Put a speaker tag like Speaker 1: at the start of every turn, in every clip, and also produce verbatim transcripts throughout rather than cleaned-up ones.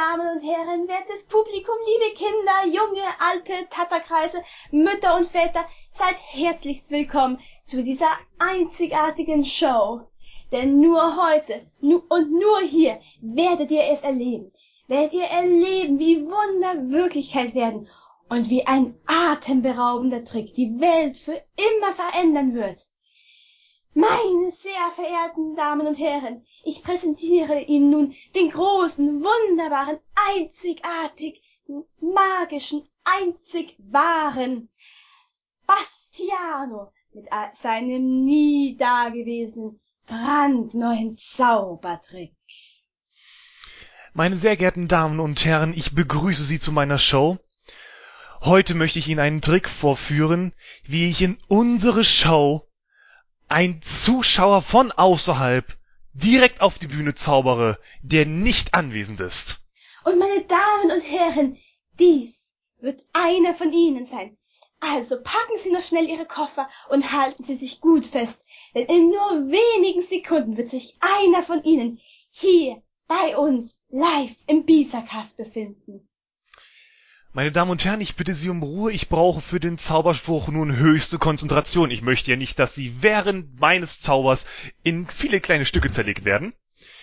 Speaker 1: Damen und Herren, wertes Publikum, liebe Kinder, junge, alte, Tatterkreise, Mütter und Väter, seid herzlichst willkommen zu dieser einzigartigen Show. Denn nur heute nu und nur hier werdet ihr es erleben. Werdet ihr erleben, wie Wunder Wirklichkeit werden und wie ein atemberaubender Trick die Welt für immer verändern wird. Meine sehr verehrten Damen und Herren, ich präsentiere Ihnen nun den großen, wunderbaren, einzigartigen, magischen, einzig wahren Bastiano mit seinem nie dagewesenen, brandneuen Zaubertrick.
Speaker 2: Meine sehr geehrten Damen und Herren, ich begrüße Sie zu meiner Show. Heute möchte ich Ihnen einen Trick vorführen, wie ich in unsere Show ein Zuschauer von außerhalb direkt auf die Bühne zaubere, der nicht anwesend ist.
Speaker 1: Und meine Damen und Herren, dies wird einer von Ihnen sein. Also packen Sie noch schnell Ihre Koffer und halten Sie sich gut fest, denn in nur wenigen Sekunden wird sich einer von Ihnen hier bei uns live im Bisacast befinden.
Speaker 2: Meine Damen und Herren, ich bitte Sie um Ruhe. Ich brauche für den Zauberspruch nun höchste Konzentration. Ich möchte ja nicht, dass Sie während meines Zaubers in viele kleine Stücke zerlegt werden.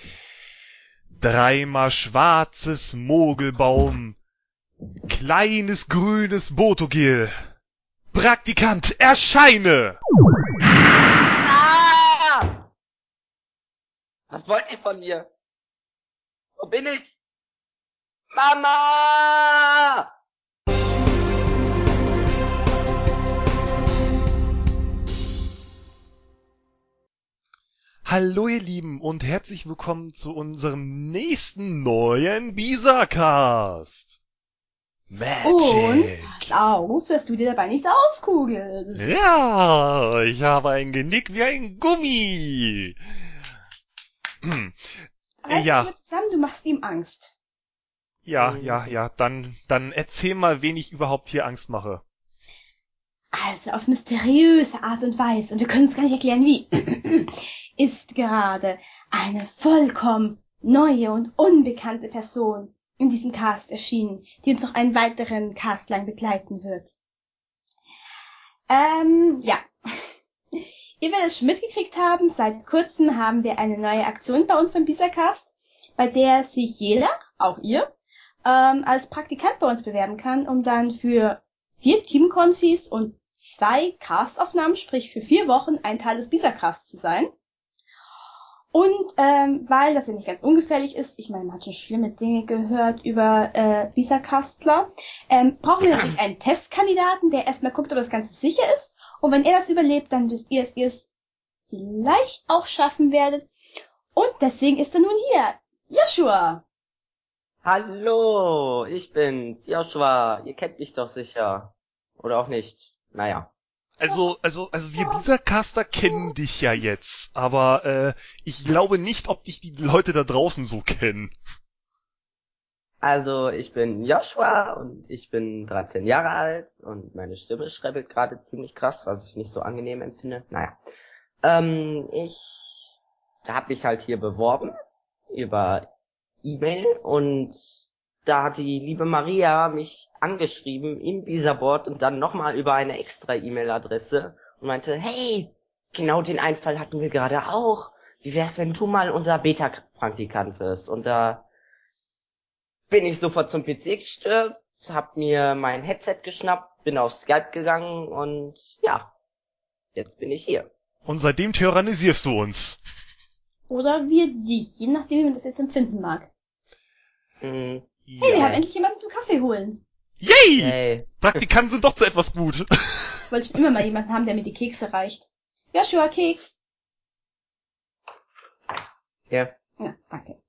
Speaker 2: Dreimal schwarzes Mogelbaum, kleines grünes Botogel. Praktikant, erscheine!
Speaker 3: Ah! Was wollt ihr von mir? Wo bin ich? Mama!
Speaker 2: Hallo ihr Lieben und herzlich willkommen zu unserem nächsten neuen Bisacast.
Speaker 1: Und pass auf, dass du dir dabei nichts auskugelst.
Speaker 2: Ja, ich habe ein Genick wie ein Gummi.
Speaker 1: Halt
Speaker 2: ja.
Speaker 1: mal zusammen, du machst ihm Angst.
Speaker 2: Ja, ja, ja, dann, dann erzähl mal, wen ich überhaupt hier Angst mache.
Speaker 1: Also auf mysteriöse Art und Weise, und wir können es gar nicht erklären wie, ist gerade eine vollkommen neue und unbekannte Person in diesem Cast erschienen, die uns noch einen weiteren Cast lang begleiten wird. Ähm, ja. Ihr werdet es schon mitgekriegt haben, seit kurzem haben wir eine neue Aktion bei uns beim Bisacast, bei der sich jeder, auch ihr, ähm, als Praktikant bei uns bewerben kann, um dann für vier Teamkonfis und zwei Castaufnahmen, sprich für vier Wochen, ein Teil des Bisacasts zu sein. Und ähm, weil das ja nicht ganz ungefährlich ist, ich meine, man hat schon schlimme Dinge gehört über äh, Bisacastler, ähm, brauchen wir natürlich einen Testkandidaten, der erstmal guckt, ob das Ganze sicher ist. Und wenn er das überlebt, dann wisst ihr, dass ihr es vielleicht auch schaffen werdet. Und deswegen ist er nun hier, Joshua.
Speaker 3: Hallo, ich bin's, Joshua. Ihr kennt mich doch sicher. Oder auch nicht. Naja.
Speaker 2: Also, also, also wir Bisacaster kennen dich ja jetzt, aber äh, ich glaube nicht, ob dich die Leute da draußen so kennen.
Speaker 3: Also, ich bin Joshua und ich bin dreizehn Jahre alt und meine Stimme schrebbelt gerade ziemlich krass, was ich nicht so angenehm empfinde. Naja. Ähm, ich hab mich halt hier beworben über E-Mail und da hat die liebe Maria mich angeschrieben im Bisaboard und dann nochmal über eine extra E-Mail-Adresse und meinte, hey, genau den Einfall hatten wir gerade auch. Wie wär's, wenn du mal unser Beta-Praktikant wirst? Und da bin ich sofort zum P C gestürzt, hab mir mein Headset geschnappt, bin auf Skype gegangen und ja, jetzt bin ich hier.
Speaker 2: Und seitdem tyrannisierst du uns.
Speaker 1: Oder wir dich, je nachdem, wie man das jetzt empfinden mag.
Speaker 3: Mhm.
Speaker 2: Ja.
Speaker 1: Hey, wir haben endlich jemanden zum Kaffee holen.
Speaker 2: Yay!
Speaker 3: Hey.
Speaker 2: Praktikanten sind doch zu etwas gut.
Speaker 1: Ich wollte schon immer mal jemanden haben, der mir die Kekse reicht. Joshua, Keks.
Speaker 3: Ja.
Speaker 1: Ja, danke.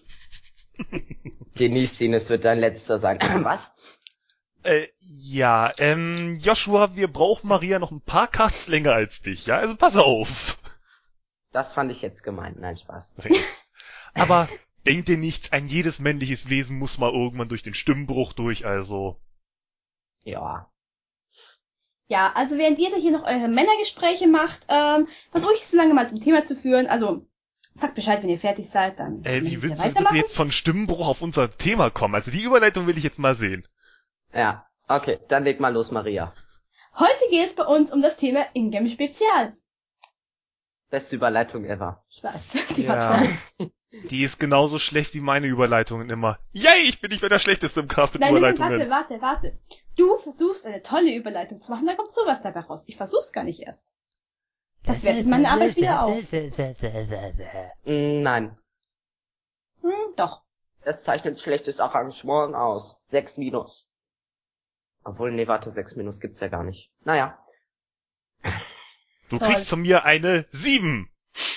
Speaker 3: Genieß ihn, es wird dein letzter sein. Was?
Speaker 2: Äh, ja, ähm, Joshua, wir brauchen Maria noch ein paar Casts länger als dich, ja? Also pass auf.
Speaker 3: Das fand ich jetzt gemeint. Nein, Spaß.
Speaker 2: Aber denk dir nichts, ein jedes männliches Wesen muss mal irgendwann durch den Stimmbruch durch, also.
Speaker 3: Ja.
Speaker 1: Ja, also während ihr da hier noch eure Männergespräche macht, ähm, versuche ich so lange mal zum Thema zu führen. Also, Sagt Bescheid, wenn ihr fertig seid, dann
Speaker 2: Äh,
Speaker 1: können
Speaker 2: wie
Speaker 1: wir
Speaker 2: willst du bitte
Speaker 1: weitermachen.
Speaker 2: jetzt von Stimmenbruch auf unser Thema kommen? Also die Überleitung will ich jetzt mal sehen.
Speaker 3: Ja, okay, dann leg mal los, Maria.
Speaker 1: Heute geht es bei uns um das Thema Ingame Spezial.
Speaker 3: Beste Überleitung ever.
Speaker 1: Ich weiß, die
Speaker 2: Ja.
Speaker 1: war toll.
Speaker 2: Die ist genauso schlecht wie meine Überleitungen immer. Yay, ich bin nicht mehr der Schlechteste im Cast mit
Speaker 1: Nein, nein, nein,
Speaker 2: Überleitungen.
Speaker 1: warte, warte, warte. Du versuchst eine tolle Überleitung zu machen, da kommt sowas dabei raus. Ich versuch's gar nicht erst. Das wertet meine Arbeit wieder auf.
Speaker 3: Mm, Nein,
Speaker 1: Hm, doch.
Speaker 3: das zeichnet schlechtes Arrangement aus. Sechs Minus. Obwohl, nee, warte, sechs Minus gibt's ja gar nicht. Naja.
Speaker 2: Du
Speaker 1: Toll.
Speaker 2: kriegst von mir eine sieben.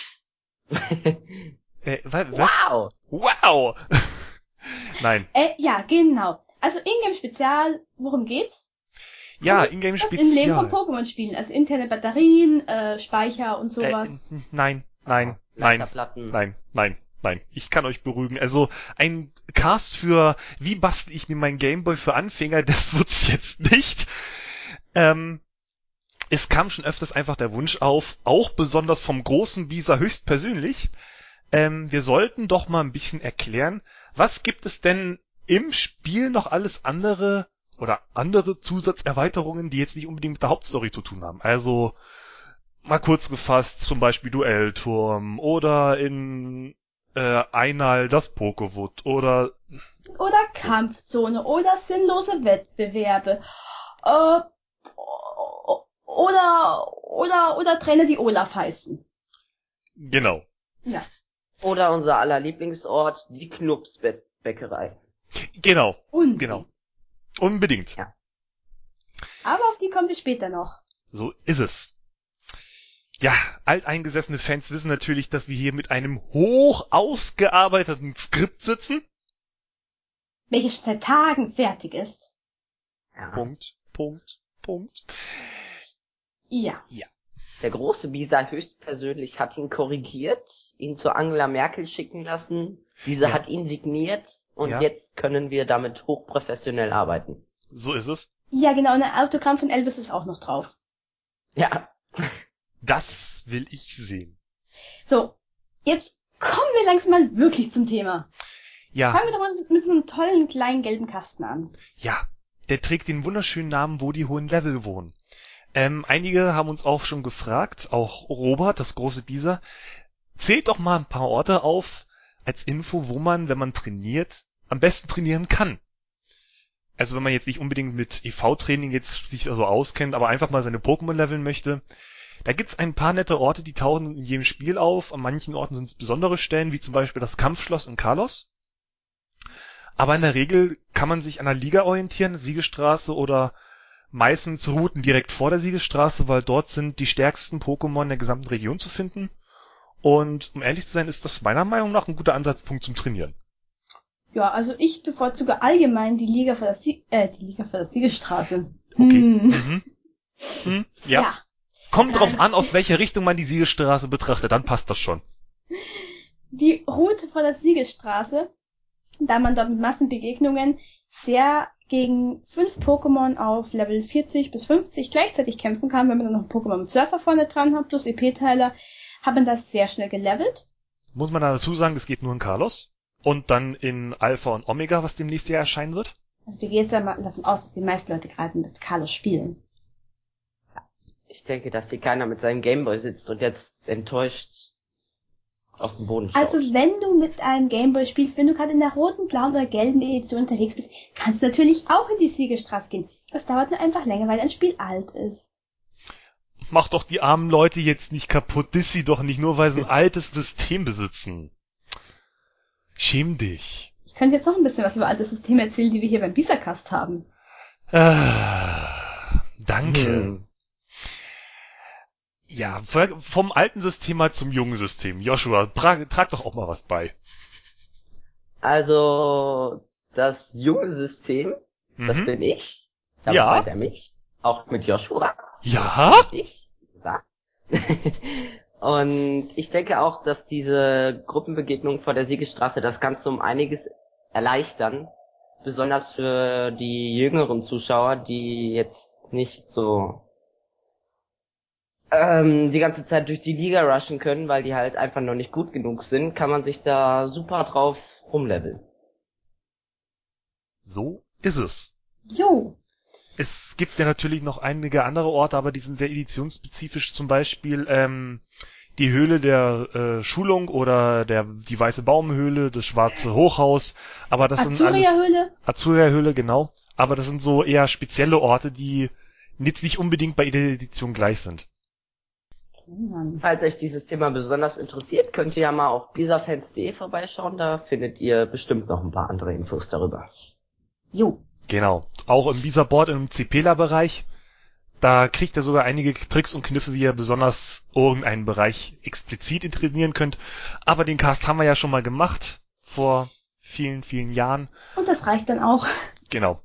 Speaker 2: Äh, wa- was?
Speaker 3: Wow!
Speaker 2: Wow! Nein.
Speaker 1: Äh, ja, genau. Also Ingame Spezial, worum geht's?
Speaker 2: Ja, Ingame
Speaker 1: Das Innenleben von
Speaker 2: Spezial.
Speaker 1: Pokémon spielen, also interne Batterien, äh, Speicher und sowas.
Speaker 2: Äh, nein, nein, nein,
Speaker 3: Leiterplatten.
Speaker 2: nein, nein, nein. Ich kann euch beruhigen. Also ein Cast für wie bastel ich mir mein Gameboy für Anfänger, das wird's jetzt nicht. Ähm, es kam schon öfters einfach der Wunsch auf, auch besonders vom großen Bisa höchstpersönlich, ähm, wir sollten doch mal ein bisschen erklären, was gibt es denn im Spiel noch alles andere oder andere Zusatzerweiterungen, die jetzt nicht unbedingt mit der Hauptstory zu tun haben. Also mal kurz gefasst, zum Beispiel Duellturm oder in äh, Einal das Pokewood oder
Speaker 1: Oder Kampfzone oder sinnlose Wettbewerbe. Äh, oder, oder, oder Trainer, die Olaf heißen.
Speaker 2: genau.
Speaker 1: Ja.
Speaker 3: Oder unser aller Lieblingsort, die Knupsbäckerei.
Speaker 2: Genau.
Speaker 1: Und.
Speaker 2: Genau. Unbedingt.
Speaker 3: Ja.
Speaker 1: Aber auf die kommen wir später noch.
Speaker 2: So ist es. Ja, alteingesessene Fans wissen natürlich, dass wir hier mit einem hoch ausgearbeiteten Skript sitzen.
Speaker 1: Welches seit Tagen fertig ist.
Speaker 3: Ja.
Speaker 2: Punkt, Punkt, Punkt.
Speaker 1: Ja.
Speaker 3: Der große Bisa höchstpersönlich hat ihn korrigiert, ihn zu Angela Merkel schicken lassen. Diese
Speaker 2: Ja.
Speaker 3: hat ihn signiert und
Speaker 2: Ja.
Speaker 3: jetzt können wir damit hochprofessionell arbeiten.
Speaker 2: So ist es.
Speaker 1: Ja, genau, und ein Autogramm von Elvis ist auch noch drauf.
Speaker 3: Ja.
Speaker 2: Das will ich sehen.
Speaker 1: So, jetzt kommen wir langsam mal wirklich zum Thema.
Speaker 2: Ja,
Speaker 1: Fangen wir doch mal mit, mit so einem tollen kleinen gelben Kasten an.
Speaker 2: ja. Der trägt den wunderschönen Namen, wo die hohen Level wohnen. Ähm, einige haben uns auch schon gefragt, auch Robert, das große Bisa, zählt doch mal ein paar Orte auf als Info, wo man, wenn man trainiert, am besten trainieren kann. Also wenn man jetzt nicht unbedingt mit E V-Training jetzt sich so auskennt, aber einfach mal seine Pokémon leveln möchte, da gibt's ein paar nette Orte, die tauchen in jedem Spiel auf. An manchen Orten sind es besondere Stellen, wie zum Beispiel das Kampfschloss in Kalos. Aber in der Regel kann man sich an der Liga orientieren, Siegesstraße oder meistens Routen direkt vor der Siegesstraße, weil dort sind die stärksten Pokémon der gesamten Region zu finden. Und um ehrlich zu sein, ist das meiner Meinung nach ein guter Ansatzpunkt zum Trainieren.
Speaker 1: Ja, also ich bevorzuge allgemein die Liga für das Sie äh, die Liga für das Siegesstraße.
Speaker 2: Okay.
Speaker 1: Hm.
Speaker 2: Mhm. Hm. Ja.
Speaker 1: Ja.
Speaker 2: Kommt drauf
Speaker 1: Ähm.
Speaker 2: an, aus welcher Richtung man die Siegesstraße betrachtet, dann passt das schon.
Speaker 1: Die Route vor der Siegesstraße, da man dort mit Massenbegegnungen sehr gegen fünf Pokémon auf Level vierzig bis fünfzig gleichzeitig kämpfen kann, wenn man dann noch ein Pokémon mit Surfer vorne dran hat, plus E P-Teiler, hat man das sehr schnell gelevelt.
Speaker 2: Muss man dazu sagen, es geht nur in Kalos und dann in Alpha und Omega, was demnächst Jahr erscheinen wird.
Speaker 1: Also wir gehen jetzt ja mal davon aus, dass die meisten Leute gerade mit Kalos spielen.
Speaker 3: Ich denke, dass hier keiner mit seinem Gameboy sitzt und jetzt enttäuscht auf dem Boden schaut.
Speaker 1: Also wenn du mit einem Gameboy spielst, wenn du gerade in der roten, blauen oder gelben Edition unterwegs bist, kannst du natürlich auch in die Siegesstraße gehen. Das dauert nur einfach länger, weil ein Spiel alt ist.
Speaker 2: Mach doch die armen Leute jetzt nicht kaputt, diss sie doch nicht, nur weil sie ein altes System besitzen. Schäm dich.
Speaker 1: Ich könnte jetzt noch ein bisschen was über alte Systeme erzählen, die wir hier beim Bisacast haben.
Speaker 2: Ah, danke.
Speaker 3: Hm.
Speaker 2: Ja, vom alten System mal zum jungen System. Joshua, trag, trag doch auch mal was bei.
Speaker 3: Also, das junge System, das
Speaker 2: Mhm.
Speaker 3: bin ich. Damit
Speaker 2: Ja.
Speaker 3: meint er mich. Auch mit Joshua.
Speaker 2: Ja?
Speaker 3: Ich, wie gesagt. Und ich denke auch, dass diese Gruppenbegegnungen vor der Siegesstraße das Ganze um einiges erleichtern. Besonders für die jüngeren Zuschauer, die jetzt nicht so ähm, die ganze Zeit durch die Liga rushen können, weil die halt einfach noch nicht gut genug sind, kann man sich da super drauf rumleveln.
Speaker 2: So ist es.
Speaker 1: Jo.
Speaker 2: Es gibt ja natürlich noch einige andere Orte, aber die sind sehr editionsspezifisch. Zum Beispiel ähm, die Höhle der äh, Schulung oder der die Weiße Baumhöhle, das Schwarze Hochhaus. Aber das sind alles
Speaker 1: Azuria-Höhle?
Speaker 2: Azuria-Höhle, genau. Aber das sind so eher spezielle Orte, die jetzt nicht unbedingt bei jeder Edition gleich sind.
Speaker 1: Mann.
Speaker 3: Falls euch dieses Thema besonders interessiert, könnt ihr ja mal auf bisafans punkt de vorbeischauen, da findet ihr bestimmt noch ein paar andere Infos darüber.
Speaker 1: Jo.
Speaker 2: Genau. Auch im Bisa-Board im C P L A-Bereich. Da kriegt ihr sogar einige Tricks und Kniffe, wie ihr besonders irgendeinen Bereich explizit trainieren könnt. Aber den Cast haben wir ja schon mal gemacht. Vor vielen, vielen Jahren.
Speaker 1: Und das reicht dann auch.
Speaker 2: Genau.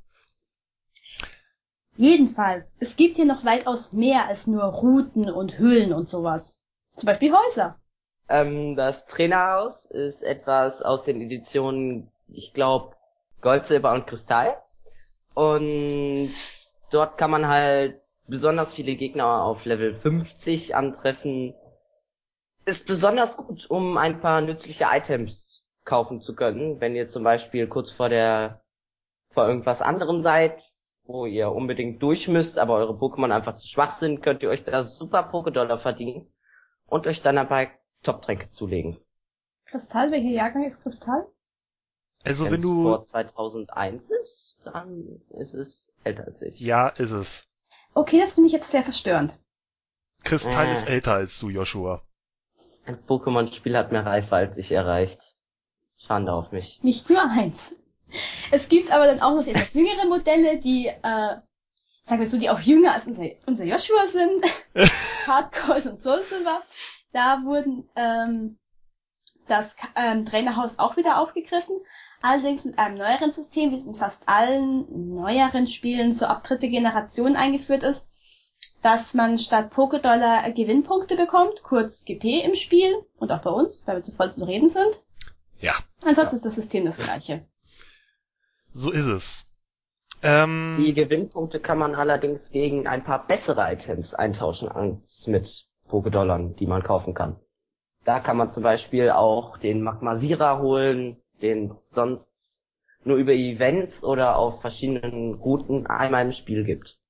Speaker 1: Jedenfalls, es gibt hier noch weitaus mehr als nur Routen und Höhlen und sowas. Zum Beispiel Häuser.
Speaker 3: Ähm, das Trainerhaus ist etwas aus den Editionen, ich glaube, Gold, Silber und Kristall. Und dort kann man halt besonders viele Gegner auf Level fünfzig antreffen. Ist besonders gut, um ein paar nützliche Items kaufen zu können, wenn ihr zum Beispiel kurz vor der vor irgendwas anderem seid, wo ihr unbedingt durch müsst, aber eure Pokémon einfach zu schwach sind, könnt ihr euch da super Pokédollar verdienen und euch dann dabei Top-Tränke zulegen.
Speaker 1: Kristall, welcher Jahrgang ist Kristall?
Speaker 2: Also
Speaker 3: Wenn
Speaker 2: wenn
Speaker 3: es
Speaker 2: du...
Speaker 3: vor zweitausendeins ist, dann ist es älter als ich.
Speaker 2: Ja, ist es.
Speaker 1: Okay, das finde ich jetzt sehr verstörend.
Speaker 2: Kristall
Speaker 3: Äh.
Speaker 2: ist älter als du, Joshua.
Speaker 3: Ein Pokémon-Spiel hat mehr Reife als ich erreicht. Schande auf mich.
Speaker 1: Nicht nur eins. Es gibt aber dann auch noch die etwas jüngere Modelle, die, äh, sagen wir so, die auch jünger als unser, unser Joshua sind. Hardcore und Soul Silver. Da wurden ähm, das ähm, Trainerhaus auch wieder aufgegriffen. Allerdings mit einem neueren System, wie es in fast allen neueren Spielen so ab dritte Generation eingeführt ist, dass man statt Pokédollar Gewinnpunkte bekommt, kurz G P im Spiel und auch bei uns, weil wir zu voll zu reden sind.
Speaker 2: Ja.
Speaker 1: Ansonsten ist das System das gleiche.
Speaker 2: So ist es. Ähm,
Speaker 3: Die Gewinnpunkte kann man allerdings gegen ein paar bessere Items eintauschen als mit Pokédollern, die man kaufen kann. Da kann man zum Beispiel auch den Magmasierer holen, den sonst nur über Events oder auf verschiedenen Routen einmal im Spiel gibt.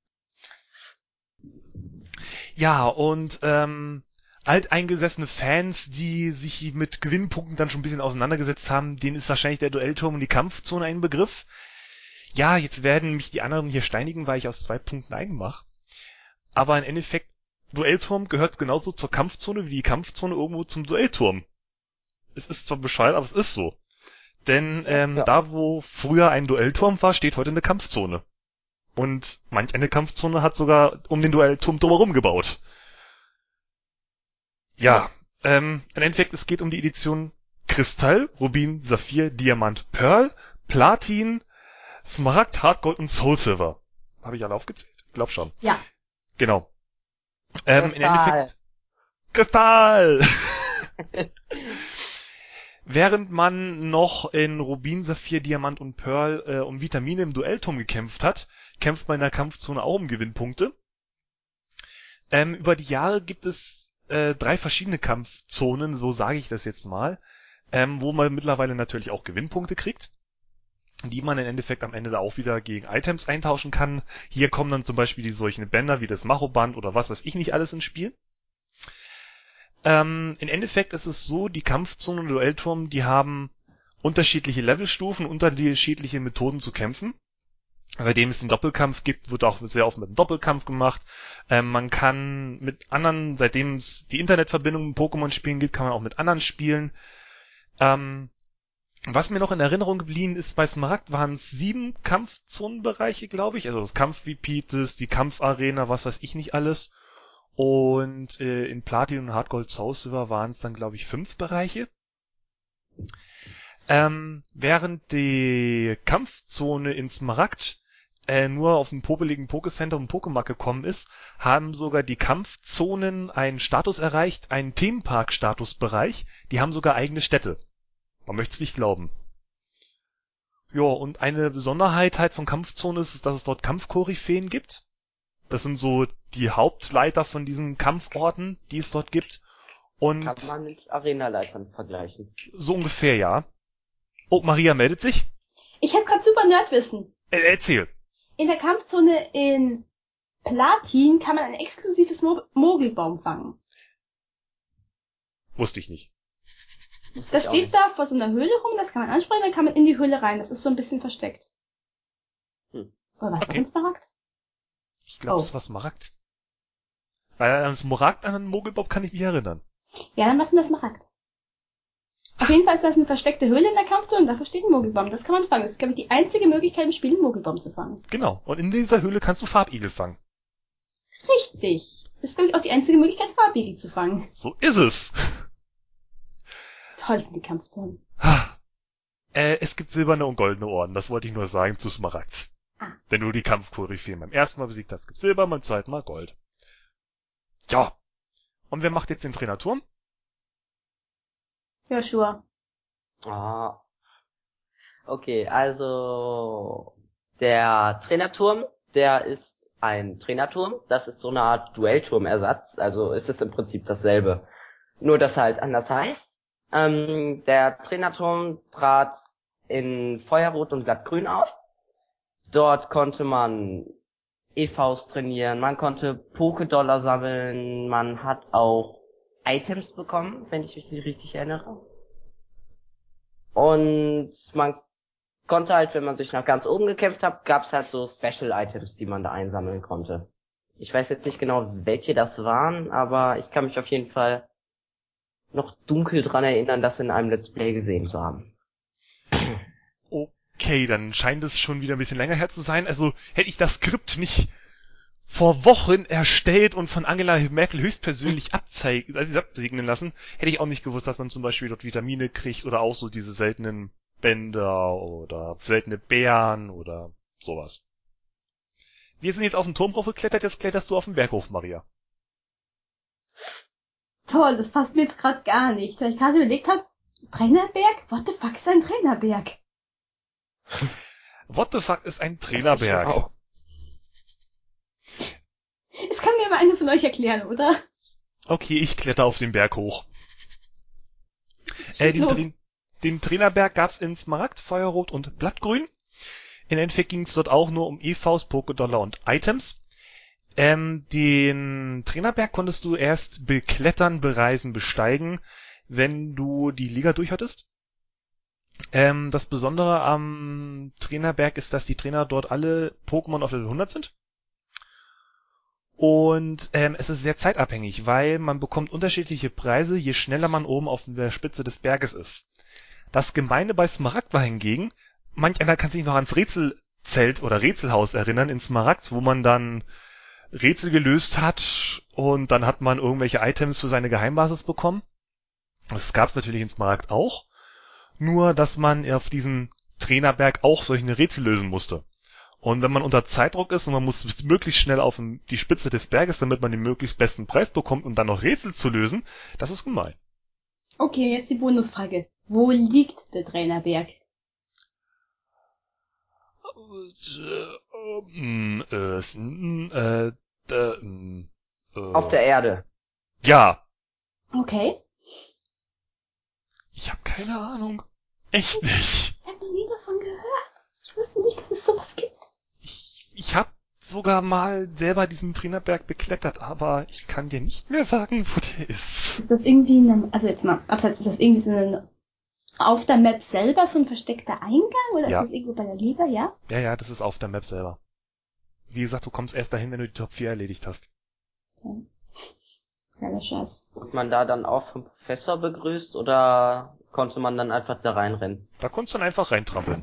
Speaker 2: ja, und ähm, alteingesessene Fans, die sich mit Gewinnpunkten dann schon ein bisschen auseinandergesetzt haben, denen ist wahrscheinlich der Duellturm und die Kampfzone ein Begriff. Ja, jetzt werden mich die anderen hier steinigen, weil ich aus zwei Punkten einen mache. Aber im Endeffekt, Duellturm gehört genauso zur Kampfzone wie die Kampfzone irgendwo zum Duellturm. Es ist zwar bescheuert, aber es ist so. Denn ähm,
Speaker 3: Ja.
Speaker 2: da, wo früher ein Duellturm war, steht heute eine Kampfzone. Und manch eine Kampfzone hat sogar um den Duellturm drumherum gebaut. Ja, ähm, im Endeffekt, es geht um die Edition Kristall, Rubin, Saphir, Diamant, Pearl, Platin, Smaragd, Hardgold und Soul Silver. Habe ich alle aufgezählt? Ich glaub schon.
Speaker 1: Ja.
Speaker 2: Genau. Ähm, im
Speaker 3: Kristall.
Speaker 2: Endeffekt... Kristall! Während man noch in Rubin, Saphir, Diamant und Pearl äh, um Vitamine im Duellturm gekämpft hat, kämpft man in der Kampfzone auch um Gewinnpunkte. Ähm, über die Jahre gibt es äh, drei verschiedene Kampfzonen, so sage ich das jetzt mal, ähm, wo man mittlerweile natürlich auch Gewinnpunkte kriegt, die man im Endeffekt am Ende da auch wieder gegen Items eintauschen kann. Hier kommen dann zum Beispiel die solchen Bänder wie das Machoband oder was weiß ich nicht alles ins Spiel. Ähm, im Endeffekt ist es so, die Kampfzone und Duellturm, die haben unterschiedliche Levelstufen, unterschiedliche Methoden zu kämpfen. Bei dem es den Doppelkampf gibt, wird auch sehr oft mit einem Doppelkampf gemacht. Ähm, man kann mit anderen, seitdem es die Internetverbindung mit Pokémon-Spielen gibt, kann man auch mit anderen spielen. Ähm, was mir noch in Erinnerung geblieben ist, bei Smaragd waren es sieben Kampfzonenbereiche, glaube ich. Also das Kampf-Vipites, die Kampfarena, was weiß ich nicht alles. Und äh, in Platin und Hardgold Soul Silver waren es dann, glaube ich, fünf Bereiche. Ähm, während die Kampfzone in Smaragd äh, nur auf dem popeligen Pokécenter und Pokémark gekommen ist, haben sogar die Kampfzonen einen Status erreicht, einen Themenpark-Statusbereich. Die haben sogar eigene Städte. Man möchte es nicht glauben. Ja, und eine Besonderheit halt von Kampfzone ist, dass es dort Kampfkoryphäen gibt. Das sind so die Hauptleiter von diesen Kampforten, die es dort gibt. Und
Speaker 3: Kann man mit Arenaleitern vergleichen.
Speaker 2: so ungefähr, ja. Oh, Maria meldet sich.
Speaker 1: Ich habe gerade super Nerdwissen.
Speaker 2: Äh, erzähl.
Speaker 1: In der Kampfzone in Platin kann man ein exklusives Mo- Mogelbaum fangen.
Speaker 2: Wusste ich nicht.
Speaker 3: Wusste
Speaker 1: Das
Speaker 3: ich auch
Speaker 1: steht
Speaker 3: nicht.
Speaker 1: da vor so einer Höhle rum, das kann man ansprechen, dann kann man in die Höhle rein. Das ist so ein bisschen versteckt.
Speaker 3: Hm.
Speaker 1: Oder was,
Speaker 2: Okay.
Speaker 1: doch ein Smaragd?
Speaker 2: Ich glaube,
Speaker 1: Oh.
Speaker 2: es war Smaragd. Weil an Smaragd an einen Mogelbob kann ich mich erinnern.
Speaker 1: Ja, dann was ist denn das Smaragd? Auf jeden Fall ist das eine versteckte Höhle in der Kampfzone und dafür steht ein Mogelbaum. Das kann man fangen. Das ist, glaube ich, die einzige Möglichkeit im Spiel, einen Mogelbaum zu fangen.
Speaker 2: Genau. Und in dieser Höhle kannst du Farbigel fangen.
Speaker 1: Richtig. Das ist, glaube ich, auch die einzige Möglichkeit, Farbigel zu fangen.
Speaker 2: So ist es.
Speaker 1: Toll sind die Kampfzonen.
Speaker 2: Äh, es gibt silberne und goldene Orden. Das wollte ich nur sagen zu Smaragd.
Speaker 1: Ah.
Speaker 2: Wenn du die Kampfkoryphäen beim ersten Mal besiegt hast, gibt's Silber, beim zweiten Mal Gold. Ja. Und wer macht jetzt den Trainerturm?
Speaker 1: Joshua.
Speaker 3: Ah. Okay, also der Trainerturm, der ist ein Trainerturm. Das ist so eine Art Duellturmersatz. Also ist es im Prinzip dasselbe. Nur, dass er halt anders heißt. Ähm, der Trainerturm trat in Feuerrot und Glattgrün auf. Dort konnte man E Vs trainieren, man konnte Poké-Dollar sammeln, man hat auch Items bekommen, wenn ich mich nicht richtig erinnere. Und man konnte halt, wenn man sich nach ganz oben gekämpft hat, gab's halt so Special-Items, die man da einsammeln konnte. Ich weiß jetzt nicht genau, welche das waren, aber ich kann mich auf jeden Fall noch dunkel dran erinnern, das in einem Let's Play gesehen zu haben.
Speaker 2: Okay, dann scheint es schon wieder ein bisschen länger her zu sein. Also hätte ich das Skript nicht vor Wochen erstellt und von Angela Merkel höchstpersönlich abzeigen, also absegnen lassen, hätte ich auch nicht gewusst, dass man zum Beispiel dort Vitamine kriegt oder auch so diese seltenen Bänder oder seltene Beeren oder sowas. Wir sind jetzt auf den Turm hochgeklettert, jetzt kletterst du auf den Berg hoch, Maria.
Speaker 1: Toll, das passt mir jetzt gerade gar nicht, weil ich gerade überlegt habe, Trainerberg? What the fuck ist ein Trainerberg?
Speaker 2: What the fuck ist ein Trainerberg?
Speaker 3: Ich auch.
Speaker 1: Das kann mir aber einer von euch erklären, oder?
Speaker 2: Okay, ich kletter auf den Berg hoch.
Speaker 1: Schieß
Speaker 2: Äh, den,
Speaker 1: los.
Speaker 2: den, den Trainerberg gab's in Smaragd, Feuerrot und Blattgrün. Im Endeffekt ging's dort auch nur um E Vs, Poké-Dollar und Items. Ähm, den Trainerberg konntest du erst beklettern, bereisen, besteigen, wenn du die Liga durch hattest. Ähm, das Besondere am Trainerberg ist, dass die Trainer dort alle Pokémon auf Level hundert sind. Und ähm, es ist sehr zeitabhängig, weil man bekommt unterschiedliche Preise, je schneller man oben auf der Spitze des Berges ist. Das Gemeine bei Smaragd war hingegen, manch einer kann sich noch ans Rätselzelt oder Rätselhaus erinnern in Smaragd, wo man dann Rätsel gelöst hat und dann hat man irgendwelche Items für seine Geheimbasis bekommen. Das gab's natürlich in Smaragd auch, nur dass man auf diesen Trainerberg auch solche Rätsel lösen musste. Und wenn man unter Zeitdruck ist und man muss möglichst schnell auf die Spitze des Berges, damit man den möglichst besten Preis bekommt und dann noch Rätsel zu lösen, das ist gemein.
Speaker 1: Okay, jetzt die Bonusfrage. Wo liegt der Trainerberg?
Speaker 2: Ähm, äh, s- n- äh, äh, ähm, äh,
Speaker 3: Auf der Erde.
Speaker 2: Ja,
Speaker 1: Okay.
Speaker 2: ich habe keine Ahnung. Echt nicht.
Speaker 1: Ich habe noch nie davon gehört. Ich wusste nicht, dass es sowas gibt.
Speaker 2: Ich, ich habe sogar mal selber diesen Trainerberg beklettert, aber ich kann dir nicht mehr sagen, wo der ist.
Speaker 1: Ist das irgendwie eine, also jetzt mal abseits, ist das irgendwie so ein, auf der Map selber so ein versteckter Eingang oder
Speaker 2: Ja.
Speaker 1: ist das irgendwo bei der Liga, ja?
Speaker 2: Ja, ja, das ist auf der Map selber. Wie gesagt, du kommst erst dahin, wenn du die Top vier erledigt hast.
Speaker 1: Okay. Geiler Scheiß.
Speaker 3: Wird man da dann auch vom Professor begrüßt oder konnte man dann einfach da reinrennen?
Speaker 2: Da konntest du dann einfach reintrampeln.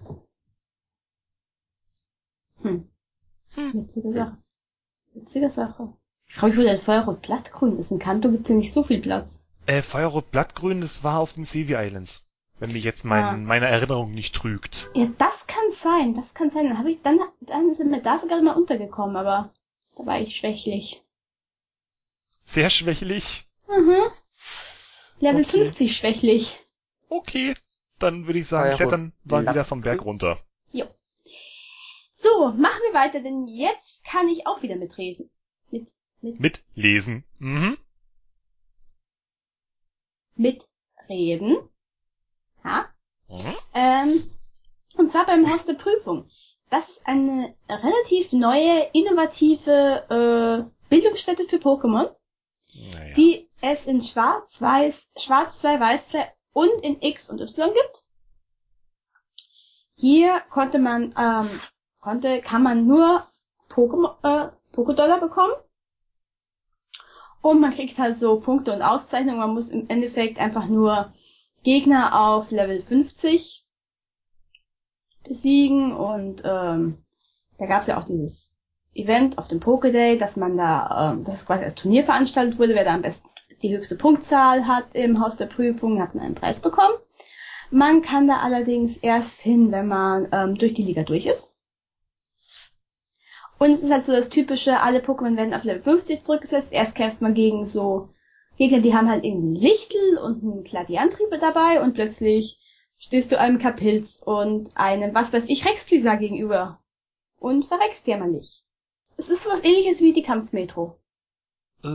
Speaker 1: Hm.
Speaker 2: Hm.
Speaker 1: Witzige Sache. Witzige Sache. Ich glaube, ich würde das Feuerrot glattgrün ist. In Kanto gibt's ja nicht so viel Platz.
Speaker 2: Äh, Feuerrot Blattgrün, das war auf den Sevi Islands. Wenn mich jetzt mein,
Speaker 1: Ah.
Speaker 2: meine Erinnerung nicht trügt.
Speaker 1: Ja, das kann sein, das kann sein. Dann habe ich, dann, dann sind wir da sogar mal untergekommen, aber da war ich schwächlich.
Speaker 2: Sehr schwächlich.
Speaker 1: Mhm. Level
Speaker 2: Okay.
Speaker 1: fünfzig schwächlich.
Speaker 2: Okay, dann würde ich sagen,
Speaker 3: Feuerrot
Speaker 2: klettern wir wieder
Speaker 3: Blattgrün.
Speaker 2: vom Berg runter.
Speaker 1: Jo. So, machen wir weiter, denn jetzt kann ich auch wieder mitlesen. Mit, mit,
Speaker 2: Mitlesen. Mhm.
Speaker 1: mitreden. Ja.
Speaker 2: Mhm.
Speaker 1: Ähm, und zwar beim Haus der Prüfung. Das ist eine relativ neue, innovative äh, Bildungsstätte für Pokémon,
Speaker 2: Naja.
Speaker 1: die es in Schwarz, Weiß, Schwarz zwei, Weiß zwei und in X und Y gibt. Hier konnte man, ähm, konnte, kann man nur Pokémon, äh, Pokédollar bekommen. Und man kriegt halt so Punkte und Auszeichnungen. Man muss im Endeffekt einfach nur Gegner auf Level fünfzig besiegen. Und ähm, da gab es ja auch dieses Event auf dem Pokéday, dass man da, ähm, das quasi als Turnier veranstaltet wurde. Wer da am besten die höchste Punktzahl hat im Haus der Prüfung, hat dann einen Preis bekommen. Man kann da allerdings erst hin, wenn man ähm, durch die Liga durch ist. Und es ist halt so das typische, alle Pokémon werden auf Level fünfzig zurückgesetzt. Erst kämpft man gegen so Gegner, die haben halt irgendwie ein Lichtel und einen Gladiantrieb dabei und plötzlich stehst du einem Kapilz und einem, was weiß ich, Rexplisar gegenüber und verreckst jämmerlich. Es ist sowas ähnliches wie die Kampfmetro.
Speaker 2: Äh,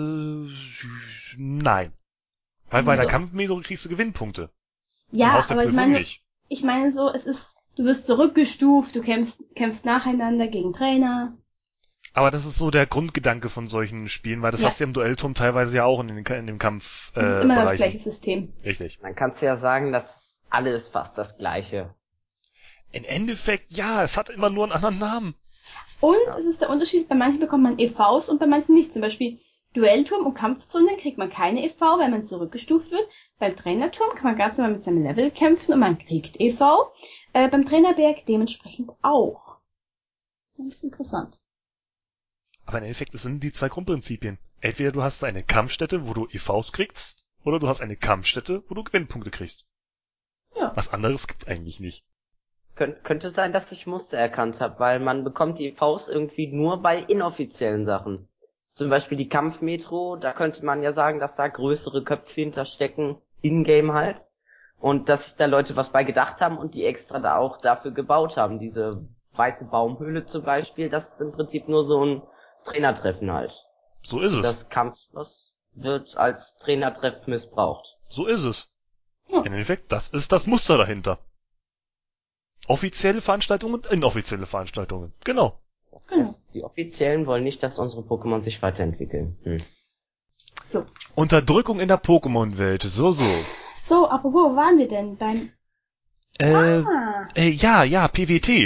Speaker 2: nein. Weil bei der
Speaker 1: Doch.
Speaker 2: Kampfmetro kriegst du Gewinnpunkte. Im
Speaker 1: Ja,
Speaker 2: Haus der
Speaker 1: aber ich
Speaker 2: Prüfung
Speaker 1: meine,
Speaker 2: nicht.
Speaker 1: ich meine so, es ist, du wirst zurückgestuft, du kämpfst, kämpfst nacheinander gegen Trainer.
Speaker 2: Aber das ist so der Grundgedanke von solchen Spielen, weil das
Speaker 1: Ja.
Speaker 2: hast du ja im Duellturm teilweise ja auch in, den, in dem Kampf äh,
Speaker 1: Es ist immer das
Speaker 2: Bereichen.
Speaker 1: gleiche System.
Speaker 2: Richtig.
Speaker 3: Man kann ja sagen, dass alles fast das Gleiche.
Speaker 2: Im Endeffekt, ja, es hat immer nur einen anderen Namen.
Speaker 1: Und
Speaker 3: Ja.
Speaker 1: es ist der Unterschied, bei manchen bekommt man E Vs und bei manchen nicht. Zum Beispiel Duellturm und Kampfzonen kriegt man keine E V, weil man zurückgestuft wird. Beim Trainerturm kann man ganz normal mit seinem Level kämpfen und man kriegt E V. Äh, beim Trainerberg dementsprechend auch. Das ist interessant.
Speaker 2: Aber im Endeffekt, es sind die zwei Grundprinzipien. Entweder du hast eine Kampfstätte, wo du E Vs kriegst, oder du hast eine Kampfstätte, wo du Gewinnpunkte kriegst.
Speaker 1: Ja.
Speaker 2: Was anderes gibt's eigentlich nicht.
Speaker 3: Könnt, könnte sein, dass ich Muster erkannt habe, weil man bekommt die E Vs irgendwie nur bei inoffiziellen Sachen. Zum Beispiel die Kampfmetro, da könnte man ja sagen, dass da größere Köpfe hinterstecken, in-game halt. Und dass sich da Leute was bei gedacht haben und die extra da auch dafür gebaut haben. Diese weiße Baumhöhle zum Beispiel, das ist im Prinzip nur so ein Trainertreffen halt.
Speaker 2: So ist es.
Speaker 3: Das Kampfschloss wird als Trainertreff missbraucht.
Speaker 2: So ist es.
Speaker 1: Ja.
Speaker 2: Im Endeffekt, das ist das Muster dahinter. Offizielle Veranstaltungen und inoffizielle Veranstaltungen. Genau.
Speaker 3: Das
Speaker 1: Genau.
Speaker 3: heißt, die Offiziellen wollen nicht, dass unsere Pokémon sich weiterentwickeln. Hm.
Speaker 1: So.
Speaker 2: Unterdrückung in der Pokémon-Welt. So, so.
Speaker 1: So, apropos, wo waren wir denn? Beim
Speaker 2: Äh,
Speaker 1: ah,
Speaker 2: äh, ja, ja, P W T.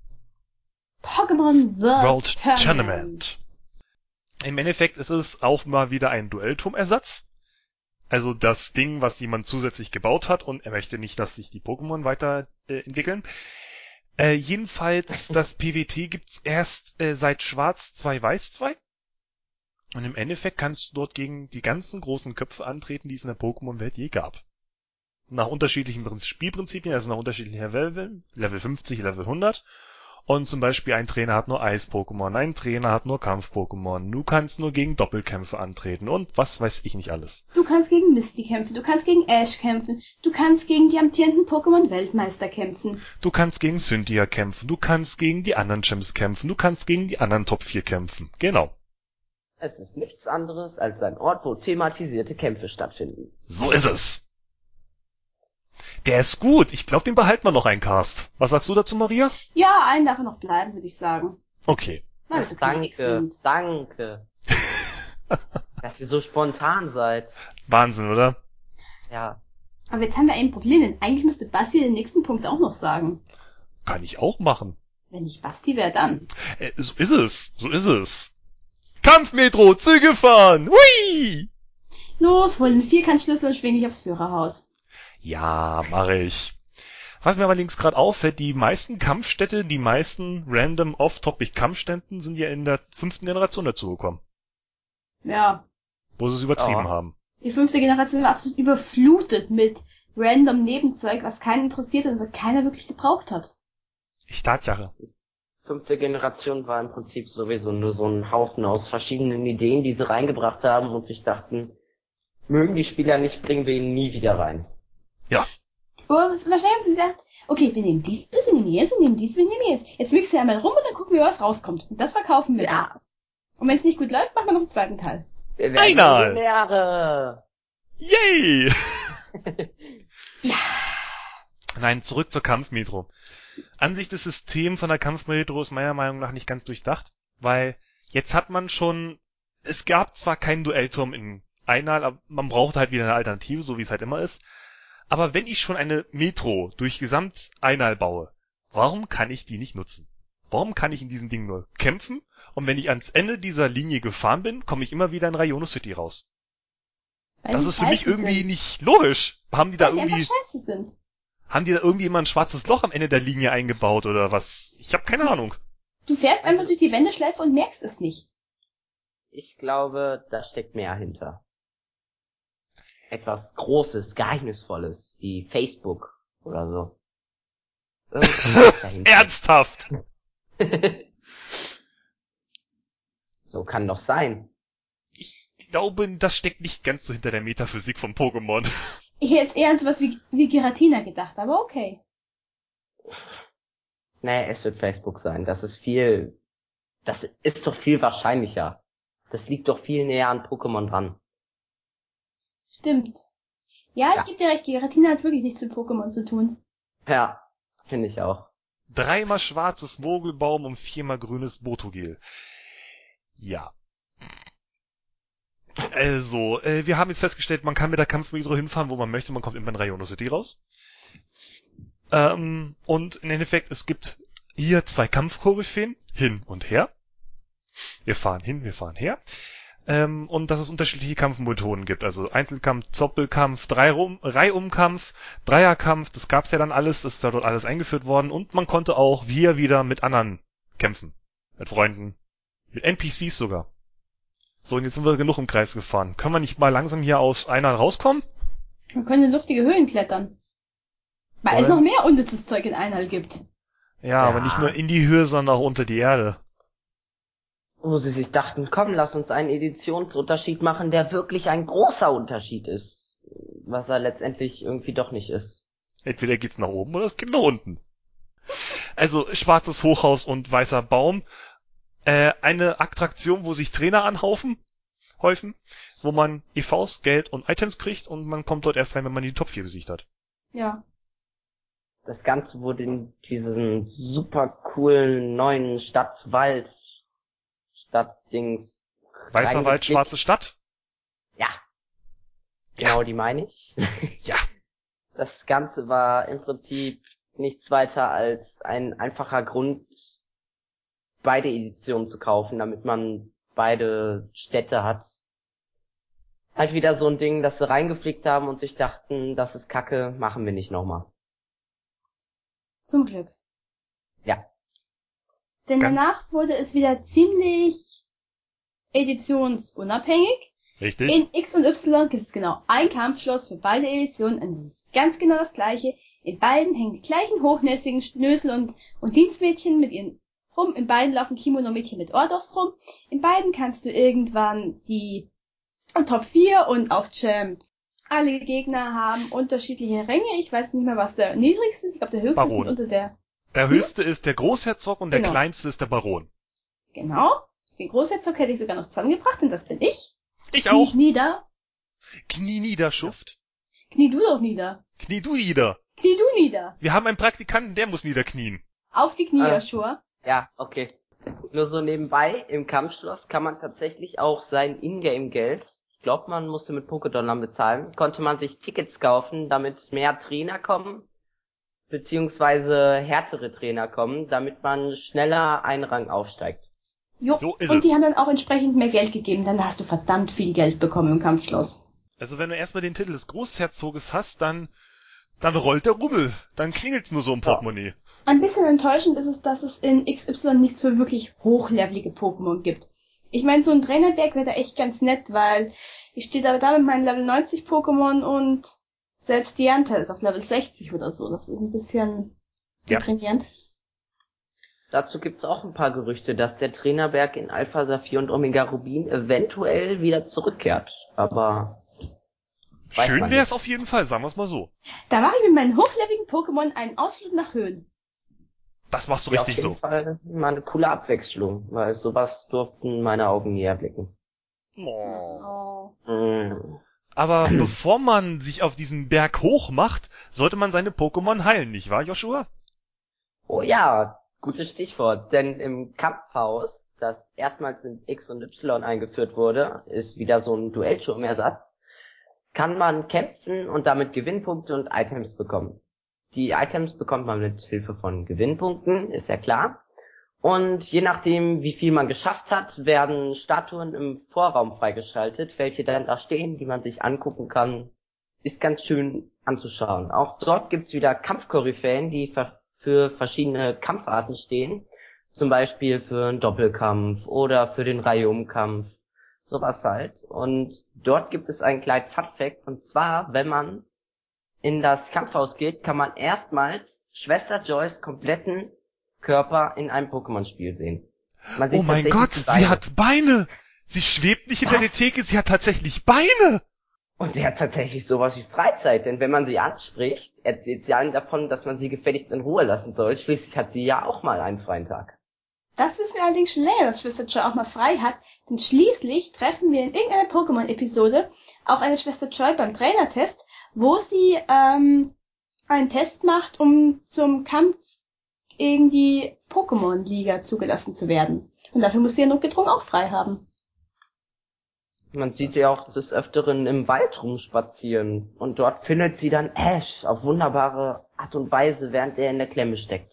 Speaker 1: Pokémon World,
Speaker 2: World
Speaker 1: Tournament.
Speaker 2: Tournament. Im Endeffekt ist es auch mal wieder ein Duellturmersatz. Also das Ding, was jemand zusätzlich gebaut hat und er möchte nicht, dass sich die Pokémon weiterentwickeln. Äh, jedenfalls, das P W T gibt's erst äh, seit Schwarz zwei, Weiß zwei. Und im Endeffekt kannst du dort gegen die ganzen großen Köpfe antreten, die es in der Pokémon-Welt je gab. Nach unterschiedlichen Prinz- Spielprinzipien, also nach unterschiedlichen Leveln, Level fünfzig, Level hundert. Und zum Beispiel ein Trainer hat nur Eis-Pokémon, ein Trainer hat nur Kampf-Pokémon. Du kannst nur gegen Doppelkämpfe antreten und was weiß ich nicht alles.
Speaker 1: Du kannst gegen Misty kämpfen, du kannst gegen Ash kämpfen, du kannst gegen die amtierenden Pokémon-Weltmeister kämpfen.
Speaker 2: Du kannst gegen Cynthia kämpfen, du kannst gegen die anderen Champs kämpfen, du kannst gegen die anderen Top vier kämpfen. Genau.
Speaker 3: Es ist nichts anderes als ein Ort, wo thematisierte Kämpfe stattfinden.
Speaker 2: So ist es. Der ist gut. Ich glaube, den behalten wir noch einen Cast. Was sagst du dazu, Maria?
Speaker 1: Ja, einen darf er noch bleiben, würde ich sagen.
Speaker 2: Okay.
Speaker 1: Weil wir so gnädig
Speaker 3: Danke,
Speaker 1: sind.
Speaker 3: danke, dass ihr so spontan seid.
Speaker 2: Wahnsinn, oder?
Speaker 3: Ja,
Speaker 1: Aber jetzt haben wir ein Problem, denn eigentlich müsste Basti den nächsten Punkt auch noch sagen.
Speaker 2: Kann ich auch machen.
Speaker 1: Wenn nicht Basti, wer dann?
Speaker 2: Äh, so ist es. So ist es. Kampfmetro, Züge fahren. Hui!
Speaker 1: Los, hol den Vierkantschlüssel und schwing dich aufs Führerhaus.
Speaker 2: Ja, mache ich. Was mir allerdings gerade auffällt, die meisten Kampfstädte, die meisten random off-topic-Kampfständen sind ja in der fünften Generation dazugekommen,
Speaker 1: Ja,
Speaker 2: wo sie es übertrieben
Speaker 3: Ja.
Speaker 2: haben.
Speaker 1: die fünfte Generation war absolut überflutet mit random Nebenzeug, was keinen interessiert und was keiner wirklich gebraucht hat.
Speaker 2: Ich Tatsache.
Speaker 3: fünfte Generation war im Prinzip sowieso nur so ein Haufen aus verschiedenen Ideen, die sie reingebracht haben und sich dachten, mögen die Spieler nicht, bringen wir ihn nie wieder rein.
Speaker 2: Ja.
Speaker 1: Aber wahrscheinlich haben sie gesagt, okay, wir nehmen dieses, wir nehmen jenes, wir nehmen dieses, wir nehmen jenes. Jetzt mixen wir einmal rum und dann gucken wir, was rauskommt. Und das verkaufen wir
Speaker 3: Ja.
Speaker 1: dann. Und wenn es nicht gut läuft, machen wir noch einen zweiten Teil.
Speaker 3: Wir werden
Speaker 2: Einmal.
Speaker 3: Millionäre.
Speaker 2: Yay!
Speaker 1: Ja.
Speaker 2: Nein, zurück zur Kampfmetro. An sich das System von der Kampfmetro ist meiner Meinung nach nicht ganz durchdacht, weil jetzt hat man schon, es gab zwar keinen Duellturm in Einal, aber man braucht halt wieder eine Alternative, so wie es halt immer ist. Aber wenn ich schon eine Metro durch Gesamt Einal baue, warum kann ich die nicht nutzen? Warum kann ich in diesem Ding nur kämpfen? Und wenn ich ans Ende dieser Linie gefahren bin, komme ich immer wieder in Rayono City raus.
Speaker 1: Weil
Speaker 2: Das
Speaker 1: sie
Speaker 2: ist für mich
Speaker 1: scheiße
Speaker 2: irgendwie
Speaker 1: sind.
Speaker 2: nicht logisch. Haben die da
Speaker 1: Weil sie
Speaker 2: irgendwie,
Speaker 1: einfach scheiße sind.
Speaker 2: haben die da irgendwie immer ein schwarzes Loch am Ende der Linie eingebaut oder was? Ich habe keine Ahnung.
Speaker 1: Du fährst einfach durch die Wendeschleife und merkst es nicht.
Speaker 3: Ich glaube, da steckt mehr hinter. Etwas Großes, Geheimnisvolles, wie Facebook oder so. Irgendwas dahinter.
Speaker 2: Ernsthaft?
Speaker 3: So kann doch sein.
Speaker 2: Ich glaube, das steckt nicht ganz so hinter der Metaphysik von Pokémon.
Speaker 1: Ich hätte jetzt eher an sowas wie, wie Giratina gedacht, aber okay.
Speaker 3: Nee, es wird Facebook sein. Das ist viel, das ist doch viel wahrscheinlicher. Das liegt doch viel näher an Pokémon dran.
Speaker 1: Stimmt. Ja, ich
Speaker 3: Ja.
Speaker 1: gebe dir recht, Giratina hat wirklich nichts mit Pokémon zu tun.
Speaker 3: Ja, finde ich auch.
Speaker 2: Dreimal schwarzes Mogelbaum und viermal grünes Botogel. Ja. Also, äh, wir haben jetzt festgestellt, man kann mit der Kampfmetro hinfahren, wo man möchte. Man kommt immer in Rayono City raus. Ähm, und im Endeffekt, es gibt hier zwei Kampfkoryphäen, hin und her. Wir fahren hin, wir fahren her. Ähm, und dass es unterschiedliche Kampfmethoden gibt. Also Einzelkampf, Doppelkampf, Dreirum, Reihumkampf, Dreierkampf. Das gab's ja dann alles, das ist da dort alles eingeführt worden. Und man konnte auch wir wieder mit anderen kämpfen. Mit Freunden. Mit N P Cs sogar. So, und jetzt sind wir genug im Kreis gefahren. Können wir nicht mal langsam hier aus einer rauskommen?
Speaker 1: Man könnte in luftige Höhen klettern. Weil es
Speaker 2: Wollen-
Speaker 1: noch mehr unnützes Zeug in Einhalt gibt.
Speaker 2: Ja,
Speaker 3: Ja.
Speaker 2: aber nicht nur in die Höhe, sondern auch unter die Erde.
Speaker 3: Wo sie sich dachten, komm, lass uns einen Editionsunterschied machen, der wirklich ein großer Unterschied ist. Was er letztendlich irgendwie doch nicht ist.
Speaker 2: Entweder geht's nach oben oder es geht nach unten. Also, schwarzes Hochhaus und weißer Baum. Äh, eine Attraktion, wo sich Trainer anhaufen, häufen, wo man E Vs, Geld und Items kriegt und man kommt dort erst rein, wenn man die Top vier besiegt hat.
Speaker 1: Ja.
Speaker 3: Das Ganze wurde in diesen super coolen neuen Stadtwald, Stadtdings.
Speaker 2: Weißer Wald,
Speaker 3: reingepflegt.
Speaker 2: schwarze Stadt?
Speaker 3: Ja. Genau, die meine ich.
Speaker 2: Ja.
Speaker 3: Das Ganze war im Prinzip nichts weiter als ein einfacher Grund, beide Editionen zu kaufen, damit man beide Städte hat. Halt wieder so ein Ding, dass sie reingeflickt haben und sich dachten, das ist Kacke, machen wir nicht nochmal.
Speaker 1: Zum Glück.
Speaker 3: Ja.
Speaker 1: Denn
Speaker 2: Ganz-
Speaker 1: danach wurde es wieder ziemlich editionsunabhängig.
Speaker 2: Richtig?
Speaker 1: In X und Y gibt es genau ein Kampfschloss für beide Editionen und es ist ganz genau das gleiche. In beiden hängen die gleichen hochnäsigen Schnösel und, und Dienstmädchen mit ihren rum. In beiden laufen Kimono-Mädchen mit Ordos rum. In beiden kannst du irgendwann die Top vier und auch Champ. Alle Gegner haben unterschiedliche Ränge. Ich weiß nicht mehr, was der niedrigste ist. Ich glaube, der höchste
Speaker 2: Baron.
Speaker 1: ist unter der...
Speaker 2: Der höchste ist der Großherzog und der
Speaker 1: Genau.
Speaker 2: kleinste ist der Baron.
Speaker 1: Genau. Den Großherzog hätte ich sogar noch zusammengebracht, denn das bin ich.
Speaker 2: Ich
Speaker 1: Knie
Speaker 2: auch.
Speaker 1: nieder.
Speaker 2: Knie nieder, Schuft.
Speaker 1: Knie du doch nieder.
Speaker 2: Knie du nieder.
Speaker 1: Knie du nieder.
Speaker 2: Wir haben einen Praktikanten, der muss niederknien.
Speaker 1: Auf die Knie,
Speaker 3: Ah.
Speaker 1: Joshua.
Speaker 3: Ja, okay. Nur so nebenbei, im Kampfschloss kann man tatsächlich auch sein Ingame-Geld, ich glaube, man musste mit Pokédollar bezahlen, konnte man sich Tickets kaufen, damit mehr Trainer kommen, beziehungsweise härtere Trainer kommen, damit man schneller einen Rang aufsteigt.
Speaker 1: Jo.
Speaker 2: So ist
Speaker 1: und die
Speaker 2: es.
Speaker 1: haben dann auch entsprechend mehr Geld gegeben. Dann hast du verdammt viel Geld bekommen im Kampfschloss.
Speaker 2: Also wenn du erstmal den Titel des Großherzoges hast, dann, dann rollt der Rubbel. Dann klingelt's nur so im Portemonnaie.
Speaker 1: Ein bisschen enttäuschend ist es, dass es in X Y nichts für wirklich hochlevelige Pokémon gibt. Ich meine, so ein Trainerberg wäre da echt ganz nett, weil ich stehe da, da mit meinen Level neunzig Pokémon und selbst Diantel ist auf Level sechzig oder so. Das ist ein bisschen
Speaker 2: Ja.
Speaker 1: deprimierend.
Speaker 3: Dazu gibt's auch ein paar Gerüchte, dass der Trainerberg in Alpha Saphir und Omega Rubin eventuell wieder zurückkehrt. Aber Weiß
Speaker 2: Schön
Speaker 3: man
Speaker 2: wäre es
Speaker 3: nicht.
Speaker 2: auf jeden Fall, sagen wir es mal so.
Speaker 1: Da mache ich mit meinen hochlevigen Pokémon einen Ausflug nach Höhen.
Speaker 2: Das machst du
Speaker 3: Ja, auf
Speaker 2: richtig
Speaker 3: jeden
Speaker 2: so.
Speaker 3: Fall mal eine coole Abwechslung, weil sowas durften meine Augen nie erblicken.
Speaker 2: Oh.
Speaker 1: Oh.
Speaker 3: Mm.
Speaker 2: Aber bevor man sich auf diesen Berg hoch macht, sollte man seine Pokémon heilen, nicht wahr, Joshua?
Speaker 3: Oh ja, gutes Stichwort, denn im Kampfhaus, das erstmals in X und Y eingeführt wurde, ist wieder so ein Duellturmersatz, kann man kämpfen und damit Gewinnpunkte und Items bekommen. Die Items bekommt man mit Hilfe von Gewinnpunkten, ist ja klar. Und je nachdem, wie viel man geschafft hat, werden Statuen im Vorraum freigeschaltet, welche dann da stehen, die man sich angucken kann. Ist ganz schön anzuschauen. Auch dort gibt's wieder Kampfkoryphäen, die für verschiedene Kampfarten stehen. Zum Beispiel für einen Doppelkampf oder für den Reihumkampf. Sowas halt. Und dort gibt es einen kleinen Funfact. Und zwar, wenn man in das Kampfhaus geht, kann man erstmals Schwester Joys kompletten Körper in einem Pokémon-Spiel sehen. Man sieht
Speaker 2: Oh mein
Speaker 3: tatsächlich
Speaker 2: Gott,
Speaker 3: die
Speaker 2: sie
Speaker 3: Beine.
Speaker 2: hat Beine! Sie schwebt nicht hinter
Speaker 3: Was?
Speaker 2: der Theke, sie hat tatsächlich Beine!
Speaker 3: Und sie hat tatsächlich sowas wie Freizeit, denn wenn man sie anspricht, erzählt sie allen davon, dass man sie gefälligst in Ruhe lassen soll. Schließlich hat sie ja auch mal einen freien Tag.
Speaker 1: Das wissen wir allerdings schon länger, dass Schwester Joy auch mal frei hat, denn schließlich treffen wir in irgendeiner Pokémon-Episode auch eine Schwester Joy beim Trainertest, wo sie ähm, einen Test macht, um zum Kampf irgendwie Pokémon-Liga zugelassen zu werden. Und dafür muss sie ja notgedrungen auch frei haben.
Speaker 3: Man sieht sie auch des Öfteren im Wald rumspazieren. Und dort findet sie dann Ash auf wunderbare Art und Weise, während er in der Klemme steckt.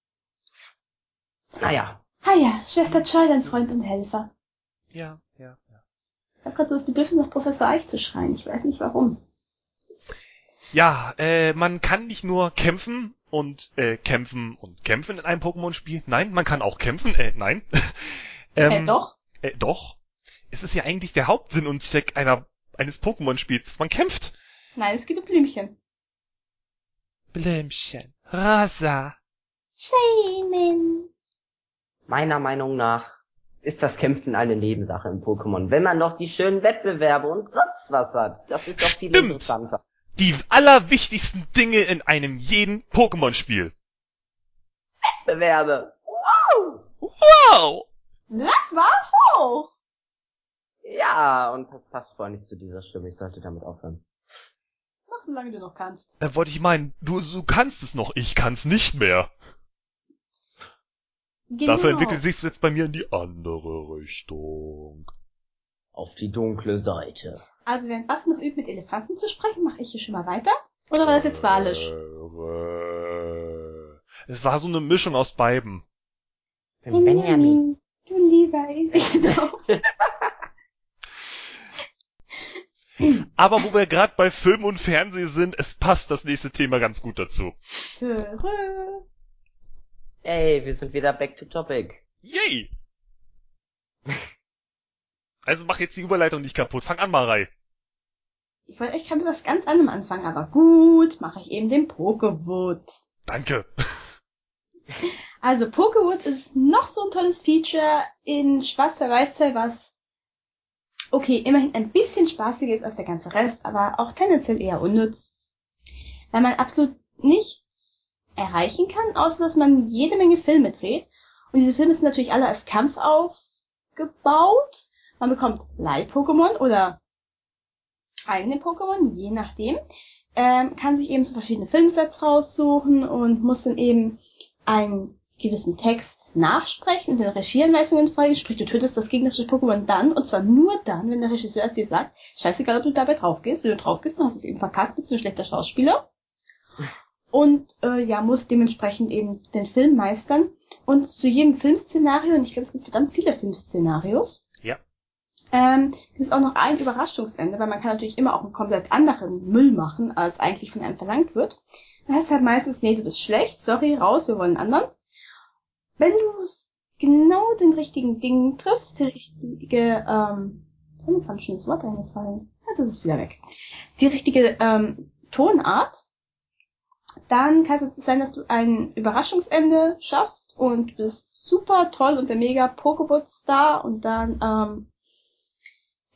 Speaker 3: Naja.
Speaker 1: Ah ja, Schwester Joy, dein Freund und Helfer.
Speaker 2: Ja, ja, ja.
Speaker 1: Ich habe gerade so das Bedürfnis, nach Professor Eich zu schreien. Ich weiß nicht warum.
Speaker 2: Ja, äh, man kann nicht nur kämpfen und äh, kämpfen und kämpfen in einem Pokémon-Spiel. Nein, man kann auch kämpfen. Äh, nein. ähm,
Speaker 1: äh, doch.
Speaker 2: Äh, doch. Es ist ja eigentlich der Hauptsinn und Zweck einer eines Pokémon-Spiels, dass man kämpft.
Speaker 1: Nein, es geht um Blümchen.
Speaker 2: Blümchen. Rosa.
Speaker 1: Shaman.
Speaker 3: Meiner Meinung nach ist das Kämpfen eine Nebensache im Pokémon. Wenn man doch die schönen Wettbewerbe und sonst was hat. Das ist doch viel
Speaker 2: Stimmt.
Speaker 3: interessanter.
Speaker 2: Die allerwichtigsten Dinge in einem jeden Pokémon-Spiel.
Speaker 3: Wettbewerbe. Wow!
Speaker 2: Wow!
Speaker 1: Das war hoch.
Speaker 3: Ja, und das passt vorher nicht zu dieser Stimme. Ich sollte damit aufhören.
Speaker 1: Mach so lange du noch kannst.
Speaker 2: Da wollte ich meinen, du, du kannst es noch, ich kann's nicht mehr.
Speaker 1: Genau.
Speaker 2: Dafür entwickelt sich's jetzt bei mir in die andere Richtung.
Speaker 3: Auf die dunkle Seite.
Speaker 1: Also während Basti noch übt, mit Elefanten zu sprechen, mache ich hier schon mal weiter. Oder war das jetzt Walisch?
Speaker 2: Es war so eine Mischung aus beiden.
Speaker 3: Benjamin.
Speaker 1: Du lieber Genau.
Speaker 2: Aber wo wir gerade bei Film und Fernsehen sind, es passt das nächste Thema ganz gut dazu.
Speaker 1: Törö.
Speaker 3: Ey, wir sind wieder back to topic.
Speaker 2: Yay! Also mach jetzt die Überleitung nicht kaputt. Fang an, Marei.
Speaker 1: Ich wollte echt mit was ganz anderem anfangen, aber gut, mache ich eben den Pokewood.
Speaker 2: Danke.
Speaker 1: Also Pokewood ist noch so ein tolles Feature in Schwarzer Weißzeit, was okay, immerhin ein bisschen spaßiger ist als der ganze Rest, aber auch tendenziell eher unnütz. Weil man absolut nichts erreichen kann, außer dass man jede Menge Filme dreht. Und diese Filme sind natürlich alle als Kampf aufgebaut. Man bekommt Leih-Pokémon oder eigene Pokémon, je nachdem. Ähm, kann sich eben so verschiedene Filmsets raussuchen und muss dann eben einen gewissen Text nachsprechen und den Regieanweisungen folgen. Sprich, du tötest das gegnerische Pokémon dann, und zwar nur dann, wenn der Regisseur es dir sagt. Scheißegal, ob du dabei drauf gehst. Wenn du drauf gehst, dann hast du es eben verkackt, bist du ein schlechter Schauspieler. Und äh, ja, muss dementsprechend eben den Film meistern. Und zu jedem Filmszenario, und ich glaube, es gibt verdammt viele Filmszenarios,
Speaker 2: Ja.
Speaker 1: ähm, gibt es auch noch ein Überraschungsende, weil man kann natürlich immer auch einen komplett anderen Müll machen, als eigentlich von einem verlangt wird. Das heißt halt meistens, nee, du bist schlecht, sorry, raus, wir wollen einen anderen. Wenn du genau den richtigen Ding triffst, die richtige, ähm, ist mir gerade ein schönes Wort eingefallen. Ja, das ist wieder weg. Die richtige ähm, Tonart, dann kann es sein, dass du ein Überraschungsende schaffst und bist super toll und der mega Pokébot-Star und dann ähm,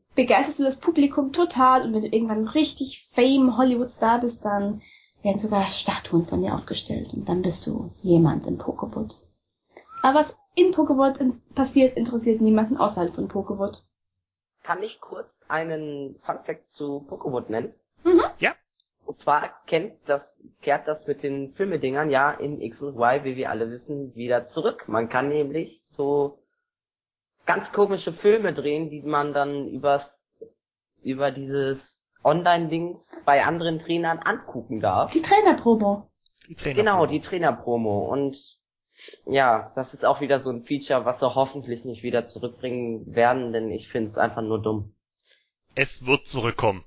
Speaker 1: begeisterst du das Publikum total und wenn du irgendwann richtig Fame Hollywood-Star bist, dann werden sogar Statuen von dir aufgestellt und dann bist du jemand in Pokéwood. Aber was in Pokéwood in- passiert, interessiert niemanden außerhalb von Pokéwood.
Speaker 3: Kann ich kurz einen Funfact zu Pokéwood nennen?
Speaker 1: Mhm.
Speaker 2: Ja.
Speaker 3: Und zwar kennt das, kehrt das mit den Filmedingern ja in X und Y, wie wir alle wissen, wieder zurück. Man kann nämlich so ganz komische Filme drehen, die man dann übers, über dieses Online-Dings bei anderen Trainern angucken darf.
Speaker 1: Die Trainerprobe.
Speaker 2: Die Trainer
Speaker 3: Genau, die Trainerpromo. Und ja, das ist auch wieder so ein Feature, was sie hoffentlich nicht wieder zurückbringen werden, denn ich finde es einfach nur dumm.
Speaker 2: Es wird zurückkommen.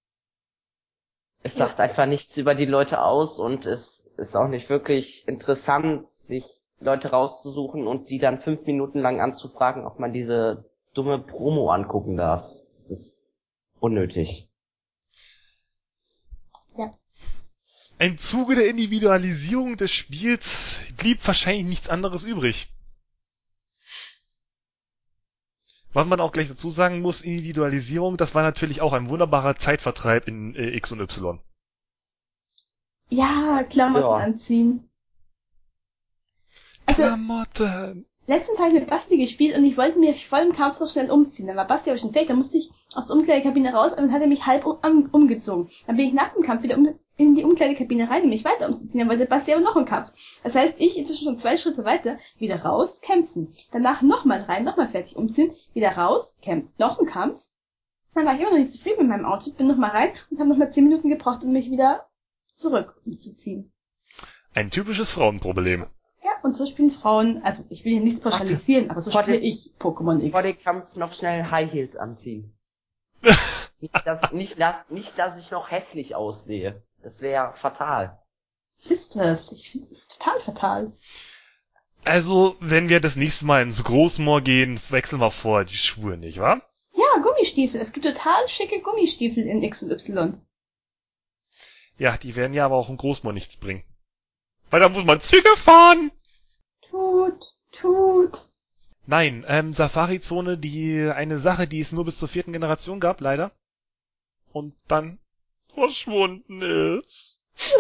Speaker 3: Es sagt einfach nichts über die Leute aus und es ist auch nicht wirklich interessant, sich Leute rauszusuchen und die dann fünf Minuten lang anzufragen, ob man diese dumme Promo angucken darf. Das ist unnötig.
Speaker 1: Ja.
Speaker 2: Im Zuge der Individualisierung des Spiels blieb wahrscheinlich nichts anderes übrig. Was man auch gleich dazu sagen muss, Individualisierung, das war natürlich auch ein wunderbarer Zeitvertreib in äh, X und Y.
Speaker 1: Ja, Klamotten
Speaker 3: Ja.
Speaker 1: anziehen. Also,
Speaker 2: Klamotten.
Speaker 1: letztens habe ich mit Basti gespielt und ich wollte mich voll im Kampf so schnell umziehen. Dann war Basti aber schon fertig, dann musste ich aus der Umkleidekabine raus und dann hat er mich halb um, um, umgezogen. Dann bin ich nach dem Kampf wieder um, in die Umkleidekabine rein, um mich weiter umzuziehen. Dann wollte Basti aber noch einen Kampf. Das heißt, ich inzwischen schon zwei Schritte weiter, wieder raus, kämpfen. Danach nochmal rein, nochmal fertig umziehen, wieder raus, kämpfen, noch ein Kampf. Dann war ich immer noch nicht zufrieden mit meinem Outfit, bin nochmal rein und habe nochmal zehn Minuten gebraucht, um mich wieder zurück umzuziehen.
Speaker 2: Ein typisches Frauenproblem.
Speaker 1: Ja, und so spielen Frauen, also ich will hier nichts pauschalisieren, aber so
Speaker 3: Vor
Speaker 1: spiele
Speaker 3: dem-
Speaker 1: ich Pokémon X.
Speaker 3: Vor dem Kampf noch schnell High Heels anziehen. nicht, dass, nicht, dass, nicht, dass ich noch hässlich aussehe. Das wäre fatal.
Speaker 1: Ist das? Ich finde es total fatal.
Speaker 2: Also, wenn wir das nächste Mal ins Großmoor gehen, wechseln wir vor die Schuhe, nicht wahr?
Speaker 1: Ja, Gummistiefel. Es gibt total schicke Gummistiefel in X und Y.
Speaker 2: Ja, die werden ja aber auch im Großmoor nichts bringen. Weil da muss man Züge fahren!
Speaker 1: Tut, tut.
Speaker 2: Nein, ähm, Safari-Zone, die eine Sache, die es nur bis zur vierten Generation gab, leider. Und dann verschwunden ist.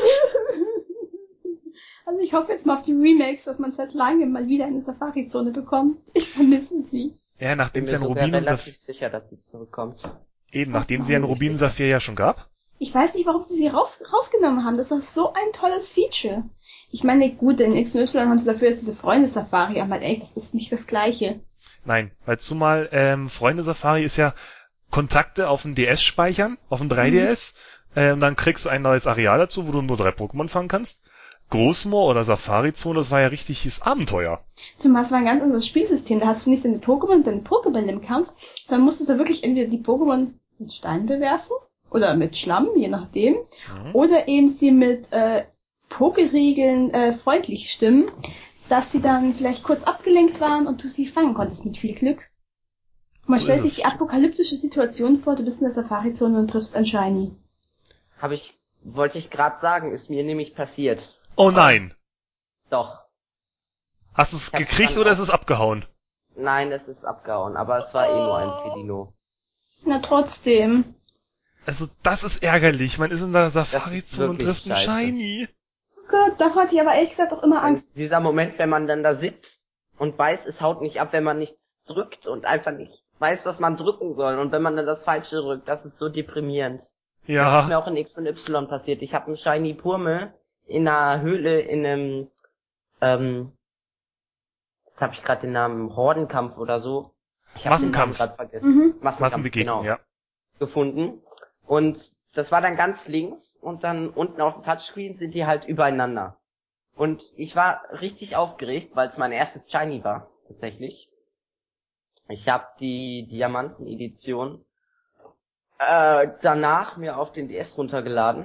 Speaker 1: Also ich hoffe jetzt mal auf die Remakes, dass man seit langem mal wieder eine Safari-Zone bekommt. Ich vermisse sie.
Speaker 2: Ja,
Speaker 3: Bin
Speaker 2: nachdem
Speaker 3: mir
Speaker 2: es ja einen
Speaker 3: sogar
Speaker 2: Rubin und
Speaker 3: relativ
Speaker 2: Saphir,
Speaker 3: sicher, dass sie zurückkommt.
Speaker 2: eben, nachdem sie ja einen Rubin und Saphir ja schon gab.
Speaker 1: Ich weiß nicht, warum sie sie raus, rausgenommen haben. Das war so ein tolles Feature. Ich meine, gut, in X und Y haben sie dafür jetzt diese Freunde-Safari, aber echt, das ist nicht das Gleiche.
Speaker 2: Nein, weil zumal, ähm, Freunde Safari ist ja Kontakte auf dem D S speichern, auf dem drei D S, ähm, dann kriegst du ein neues Areal dazu, wo du nur drei Pokémon fangen kannst. Großmoor oder Safari-Zone, das war ja richtiges Abenteuer.
Speaker 1: Zumal es war ein ganz anderes Spielsystem. Da hast du nicht deine Pokémon und deine Pokébälle im Kampf, sondern musstest du wirklich entweder die Pokémon mit Stein bewerfen oder mit Schlamm, je nachdem,
Speaker 2: Mhm.
Speaker 1: oder eben sie mit äh, Pokeriegeln äh, freundlich stimmen, dass sie dann vielleicht kurz abgelenkt waren und du sie fangen konntest mit viel Glück. Man
Speaker 2: So
Speaker 1: stellt
Speaker 2: ist
Speaker 1: sich
Speaker 2: es.
Speaker 1: die apokalyptische Situation vor, du bist in der Safari-Zone und triffst ein Shiny.
Speaker 3: Habe ich, wollte ich gerade sagen, ist mir nämlich passiert.
Speaker 2: Oh nein!
Speaker 3: Doch.
Speaker 2: Hast du es
Speaker 3: Ich hab's
Speaker 2: gekriegt
Speaker 3: dann
Speaker 2: oder
Speaker 3: auch-
Speaker 2: ist es abgehauen?
Speaker 3: Nein, es ist abgehauen, aber es war eh nur ein Pedino.
Speaker 1: Na trotzdem.
Speaker 2: Also, das ist ärgerlich. Man ist in der Safari-Zone und
Speaker 3: wirklich
Speaker 2: trifft einen
Speaker 3: scheiße.
Speaker 2: Shiny.
Speaker 1: Oh Gott, davor hatte ich aber ehrlich gesagt auch immer
Speaker 3: Und
Speaker 1: Angst.
Speaker 3: dieser Moment, wenn man dann da sitzt und weiß, es haut nicht ab, wenn man nichts drückt und einfach nicht weiß, was man drücken soll. Und wenn man dann das Falsche drückt, das ist so deprimierend. Das ist mir
Speaker 2: Ja.
Speaker 3: auch in X und Y passiert. Ich habe einen Shiny Purmel in einer Höhle, in einem, ähm, jetzt habe ich gerade den Namen, Hordenkampf oder so. Ich habe den Namen
Speaker 2: Massenkampf.
Speaker 3: gerade vergessen.
Speaker 1: Mhm.
Speaker 3: Massenkampf,
Speaker 2: Massenbegegnung,
Speaker 3: genau,
Speaker 2: ja.
Speaker 3: gefunden. Und das war dann ganz links und dann unten auf dem Touchscreen sind die halt übereinander. Und ich war richtig aufgeregt, weil es mein erstes Shiny war, tatsächlich. Ich habe die Diamanten-Edition äh, danach mir auf den D S runtergeladen,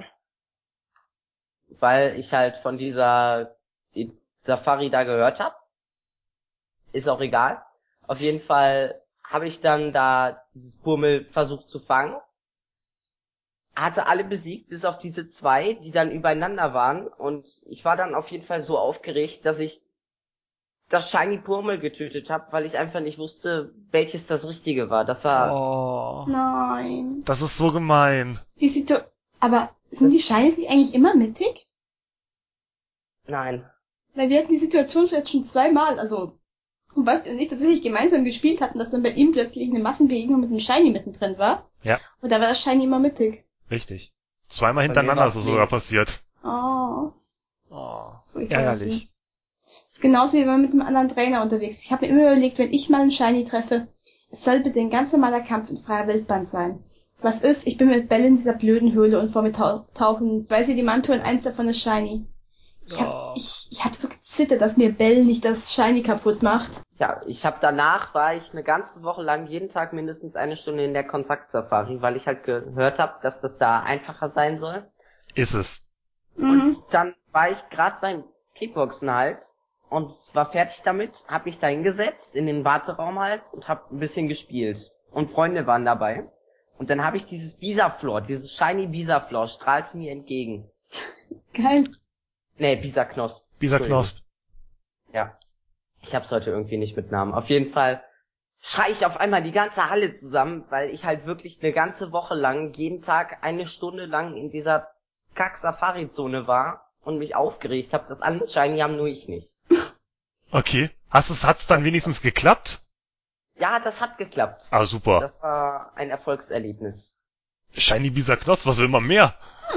Speaker 3: weil ich halt von dieser die Safari da gehört habe. Ist auch egal. Auf jeden Fall habe ich dann da dieses Purmel versucht zu fangen. Hatte alle besiegt, bis auf diese zwei, die dann übereinander waren. Und ich war dann auf jeden Fall so aufgeregt, dass ich das Shiny Purmel getötet habe, weil ich einfach nicht wusste, welches das Richtige war. Das war...
Speaker 2: Oh.
Speaker 1: Nein.
Speaker 2: Das ist so gemein.
Speaker 1: Die Situ- Aber sind die Shinies nicht eigentlich immer mittig?
Speaker 3: Nein.
Speaker 1: Weil wir hatten die Situation jetzt schon zweimal, also Basti und ich tatsächlich gemeinsam gespielt hatten, dass dann bei ihm plötzlich eine Massenbegegnung mit einem Shiny mittendrin war.
Speaker 2: Ja.
Speaker 1: Und da war das Shiny immer mittig.
Speaker 2: Richtig. Zweimal
Speaker 3: Bei
Speaker 2: hintereinander
Speaker 3: mir
Speaker 2: ist es
Speaker 3: war's
Speaker 2: sogar
Speaker 3: links.
Speaker 2: passiert.
Speaker 1: Oh.
Speaker 2: Oh.
Speaker 1: Furchtbar.
Speaker 2: Ärgerlich.
Speaker 1: Das ist genauso wie wenn man mit einem anderen Trainer unterwegs ist. Ich habe mir immer überlegt, wenn ich mal einen Shiny treffe, es soll bitte ein ganz normaler Kampf in freier Wildbahn sein. Was ist? Ich bin mit Bell in dieser blöden Höhle und vor mir tau- tauchen zwei Sedimantor und eins davon ist Shiny. Ich hab,
Speaker 2: Oh.
Speaker 1: ich, ich hab so gezittert, dass mir Bell nicht das Shiny kaputt macht.
Speaker 3: Ja, ich habe danach, war ich eine ganze Woche lang jeden Tag mindestens eine Stunde in der Kontakt-Safari, weil ich halt gehört habe, dass das da einfacher sein soll.
Speaker 2: Ist es.
Speaker 1: Mhm.
Speaker 3: Und dann war ich gerade beim Kickboxen halt und war fertig damit, hab mich da hingesetzt in den Warteraum halt und hab ein bisschen gespielt. Und Freunde waren dabei. Und dann habe ich dieses Bisaflor, dieses Shiny Bisaflor strahlte mir entgegen.
Speaker 1: Geil.
Speaker 3: Nee, Bisaknosp.
Speaker 2: Dieser
Speaker 3: Entschuldigung.
Speaker 2: Knosp.
Speaker 3: Ja. Ich hab's heute irgendwie nicht mit Namen. Auf jeden Fall schrei ich auf einmal die ganze Halle zusammen, weil ich halt wirklich eine ganze Woche lang, jeden Tag eine Stunde lang in dieser Kack-Safari-Zone war und mich aufgeregt habe, dass alle Shiny haben, nur ich nicht.
Speaker 2: Okay. Hast es, hat's dann wenigstens geklappt?
Speaker 3: Ja, das hat geklappt.
Speaker 2: Ah, super.
Speaker 3: Das war ein Erfolgserlebnis.
Speaker 2: Shiny Bisa Knosp, was will man mehr?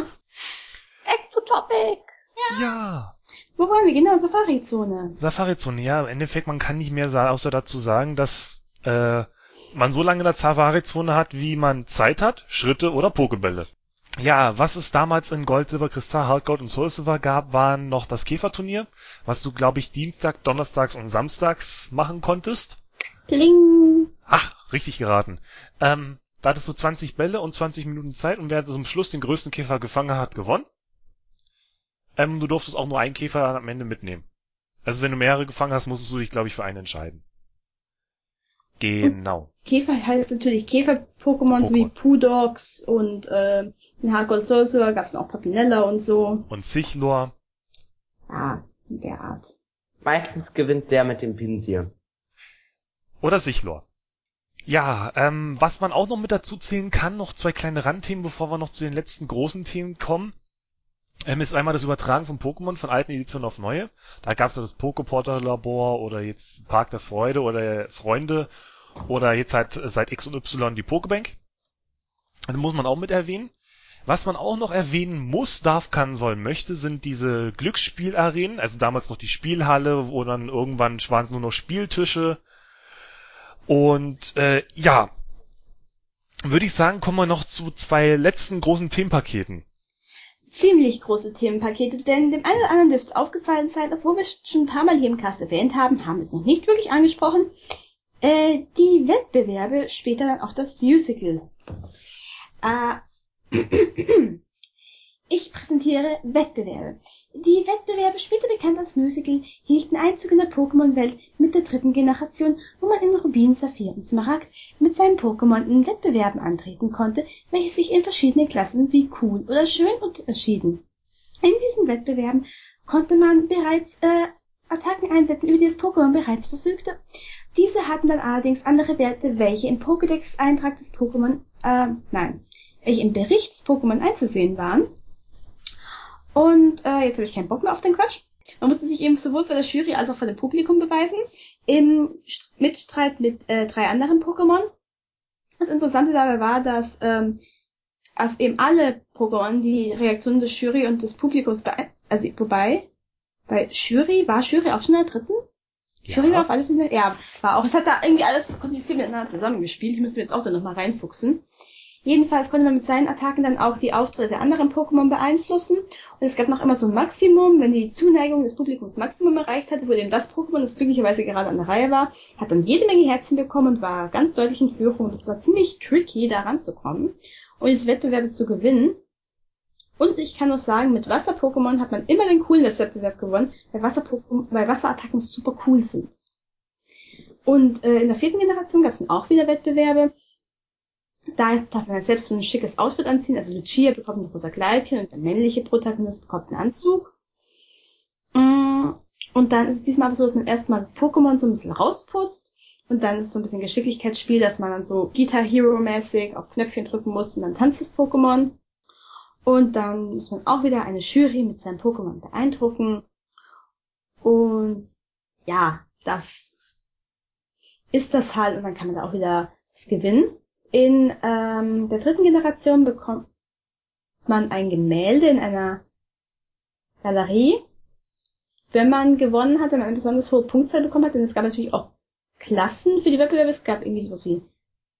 Speaker 3: Ectotopic!
Speaker 2: Ja.
Speaker 1: Wo waren wir? Genau, Safari-Zone.
Speaker 2: Safari-Zone, ja, im Endeffekt, man kann nicht mehr sa- außer dazu sagen, dass äh, man so lange in der Safari-Zone hat, wie man Zeit hat, Schritte oder Pokebälle. Ja, was es damals in Gold, Silber, Kristall, Hardgold und Soul Silver gab, waren noch das Käferturnier, was du, glaube ich, Dienstag, Donnerstags und Samstags machen konntest.
Speaker 1: Pling.
Speaker 2: Ach, richtig geraten. Ähm, da hattest du zwanzig Bälle und zwanzig Minuten Zeit und wer zum Schluss den größten Käfer gefangen hat, gewonnen. Ähm, du durftest auch nur einen Käfer am Ende mitnehmen. Also wenn du mehrere gefangen hast, musstest du dich, glaube ich, für einen entscheiden. Genau.
Speaker 1: Käfer heißt natürlich Käfer-Pokémon, so wie
Speaker 2: Pokémon.
Speaker 1: Pudox und äh, in Hardgold Soul Silver gab es auch Papinella und so.
Speaker 2: Und Sichlor.
Speaker 1: Ja, in der Art.
Speaker 3: Meistens gewinnt der mit dem Pinsir.
Speaker 2: Oder Sichlor. Ja, ähm, was man auch noch mit dazu zählen kann, noch zwei kleine Randthemen, bevor wir noch zu den letzten großen Themen kommen, ähm, ist einmal das Übertragen von Pokémon von alten Editionen auf neue. Da gab es ja das Pokeporter-Labor oder jetzt Park der Freude oder Freunde oder jetzt halt seit X und Y die Pokebank. Das muss man auch mit erwähnen. Was man auch noch erwähnen muss, darf, kann, soll, möchte, sind diese Glücksspielarenen, also damals noch die Spielhalle, wo dann irgendwann waren es nur noch Spieltische. Und äh, ja, würde ich sagen, kommen wir noch zu zwei letzten großen Themenpaketen.
Speaker 1: Ziemlich große Themenpakete, denn dem einen oder anderen dürfte es aufgefallen sein, obwohl wir es schon ein paar Mal hier im Cast erwähnt haben, haben wir es noch nicht wirklich angesprochen. Äh, die Wettbewerbe, später dann auch das Musical. Äh, ich präsentiere Wettbewerbe. Die Wettbewerbe, später bekannt als Musical, hielten Einzug in der Pokémon-Welt mit der dritten Generation, wo man in Rubin, Saphir und Smaragd mit seinen Pokémon in Wettbewerben antreten konnte, welche sich in verschiedene Klassen wie cool oder schön unterschieden. In diesen Wettbewerben konnte man bereits äh, Attacken einsetzen, über die das Pokémon bereits verfügte. Diese hatten dann allerdings andere Werte, welche im Pokédex-Eintrag des Pokémon, äh, nein, welche im Bericht des Pokémon einzusehen waren. Und äh, jetzt habe ich keinen Bock mehr auf den Quatsch. Man musste sich eben sowohl vor der Jury als auch vor dem Publikum beweisen, im St- Mitstreit mit äh, drei anderen Pokémon. Das Interessante dabei war, dass ähm, als eben alle Pokémon die Reaktionen der Jury und des Publikums beein- also wobei, bei Jury, war Jury auch schon in der dritten?
Speaker 2: Ja.
Speaker 1: Jury war auf alle Fälle, ja, war auch, es hat da irgendwie alles so kompliziert miteinander zusammengespielt, ich müsste jetzt auch da nochmal reinfuchsen. Jedenfalls konnte man mit seinen Attacken dann auch die Auftritte der anderen Pokémon beeinflussen. Und es gab noch immer so ein Maximum, wenn die Zuneigung des Publikums Maximum erreicht hatte, wurde eben das Pokémon, das glücklicherweise gerade an der Reihe war, hat dann jede Menge Herzchen bekommen und war ganz deutlich in Führung. Und es war ziemlich tricky, da ranzukommen und diese Wettbewerbe zu gewinnen. Und ich kann noch sagen, mit Wasser-Pokémon hat man immer den Coolness-Wettbewerb gewonnen, weil Wasser-Pokémon, weil Wasserattacken super cool sind. Und äh, in der vierten Generation gab es dann auch wieder Wettbewerbe. Da darf man dann selbst so ein schickes Outfit anziehen. Also Lucia bekommt ein rosa Kleidchen und der männliche Protagonist bekommt einen Anzug. Und Und dann ist es diesmal aber so, dass man erstmal das Pokémon so ein bisschen rausputzt. Und dann ist es so ein bisschen Geschicklichkeitsspiel, dass man dann so Guitar Hero-mäßig auf Knöpfchen drücken muss und dann tanzt das Pokémon. Und dann muss man auch wieder eine Jury mit seinem Pokémon beeindrucken. Und ja, das ist das halt. Und dann kann man da auch wieder das gewinnen. In ähm, der dritten Generation bekommt man ein Gemälde in einer Galerie, wenn man gewonnen hat, wenn man eine besonders hohe Punktzahl bekommen hat. Denn es gab natürlich auch Klassen für die Wettbewerbe. Es gab irgendwie sowas wie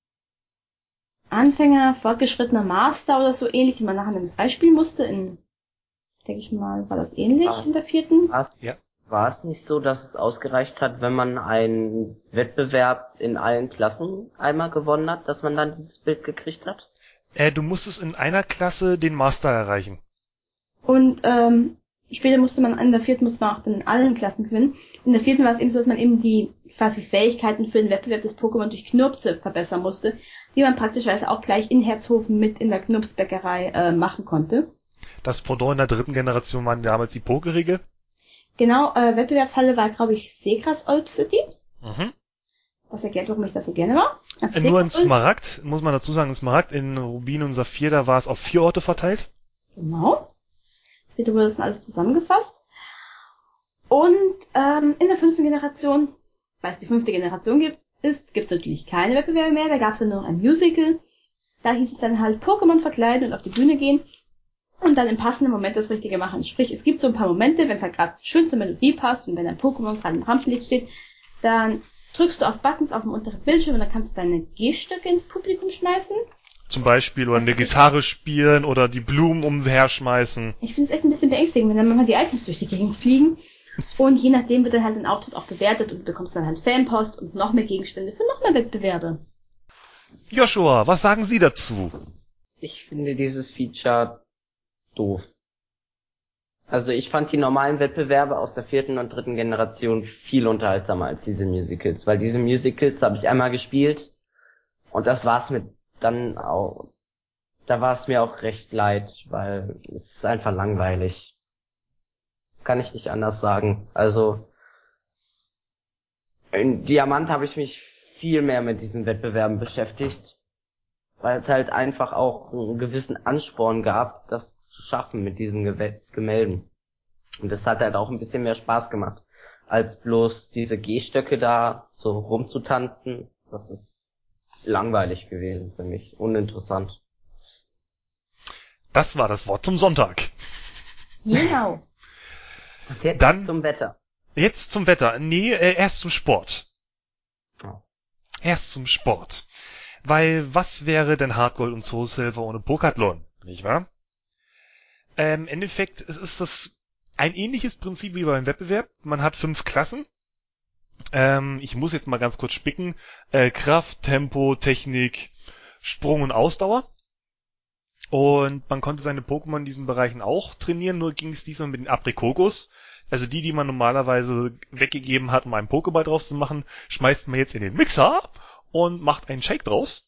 Speaker 1: Anfänger, fortgeschrittener Master oder so ähnlich, die man nachher dann freispielen musste. In, denke ich mal, war das ähnlich
Speaker 3: Ah,
Speaker 1: in der vierten.
Speaker 3: war's,
Speaker 2: Ja.
Speaker 3: war es nicht so, dass es ausgereicht hat, wenn man einen Wettbewerb in allen Klassen einmal gewonnen hat, dass man dann dieses Bild gekriegt hat?
Speaker 2: Äh, du musstest in einer Klasse den Master erreichen.
Speaker 1: Und ähm, später musste man, in der vierten musste man auch dann in allen Klassen gewinnen. In der vierten war es eben so, dass man eben die quasi Fähigkeiten für den Wettbewerb des Pokémon durch Knirpse verbessern musste, die man praktischerweise auch gleich in Herzhofen mit in der Knirpsbäckerei äh, machen konnte.
Speaker 2: Das Pendant in der dritten Generation waren damals die Pokeriegel.
Speaker 1: Genau, äh, Wettbewerbshalle war, glaube ich, Segras Olp City.
Speaker 2: Mhm.
Speaker 1: Was erklärt, warum ich das so gerne war. Also
Speaker 2: Äh, Nur in
Speaker 1: Segras Olp-
Speaker 2: Smaragd, muss man dazu sagen, in Smaragd, in Rubin und Saphir, da war es auf vier Orte verteilt.
Speaker 1: Genau. Bitte wurde das dann alles zusammengefasst. Und ähm, in der fünften Generation, weil es die fünfte Generation gibt, ist, gibt es natürlich keine Wettbewerbe mehr. Da gab es dann nur noch ein Musical. Da hieß es dann halt Pokémon verkleiden und auf die Bühne gehen und dann im passenden Moment das Richtige machen. Sprich, es gibt so ein paar Momente, wenn es halt gerade schön zur Melodie passt und wenn dein Pokémon gerade im Rampenlicht steht, dann drückst du auf Buttons auf dem unteren Bildschirm und dann kannst du deine Gehstöcke ins Publikum schmeißen.
Speaker 2: Zum Beispiel, oder
Speaker 1: Das
Speaker 2: eine
Speaker 1: ist richtig.
Speaker 2: Gitarre spielen oder die Blumen umherschmeißen.
Speaker 1: Ich finde es echt ein bisschen beängstigend, wenn dann manchmal die Items durch die Gegend fliegen. Und je nachdem wird dann halt dein Auftritt auch bewertet und du bekommst dann halt Fanpost und noch mehr Gegenstände für noch mehr Wettbewerbe.
Speaker 2: Joshua, was sagen Sie dazu?
Speaker 3: Ich finde dieses Feature doof. Also ich fand die normalen Wettbewerbe aus der vierten und dritten Generation viel unterhaltsamer als diese Musicals, weil diese Musicals habe ich einmal gespielt und das war's mit dann auch, da war es mir auch recht leid, weil es ist einfach langweilig. Kann ich nicht anders sagen. Also in Diamant habe ich mich viel mehr mit diesen Wettbewerben beschäftigt, weil es halt einfach auch einen gewissen Ansporn gab, das zu schaffen mit diesen Gew- Gemälden. Und das hat halt auch ein bisschen mehr Spaß gemacht, als bloß diese Gehstöcke da so rumzutanzen. Das ist langweilig gewesen für mich, uninteressant.
Speaker 2: Das war das Wort zum Sonntag.
Speaker 1: Genau.
Speaker 3: Und jetzt
Speaker 2: Dann-
Speaker 3: zum Wetter.
Speaker 2: Jetzt zum Wetter. Nee, äh, erst zum Sport.
Speaker 3: Oh.
Speaker 2: Erst zum Sport. Weil was wäre denn Hardgold und Soul Silver ohne Pokathlon? Nicht wahr? Ähm, Im Endeffekt es ist das ein ähnliches Prinzip wie beim Wettbewerb. Man hat fünf Klassen. Ähm, ich muss jetzt mal ganz kurz spicken. Äh, Kraft, Tempo, Technik, Sprung und Ausdauer. Und man konnte seine Pokémon in diesen Bereichen auch trainieren, nur ging es diesmal mit den Aprikokos. Also die, die man normalerweise weggegeben hat, um einen Pokéball draus zu machen, schmeißt man jetzt in den Mixer und macht einen Shake draus.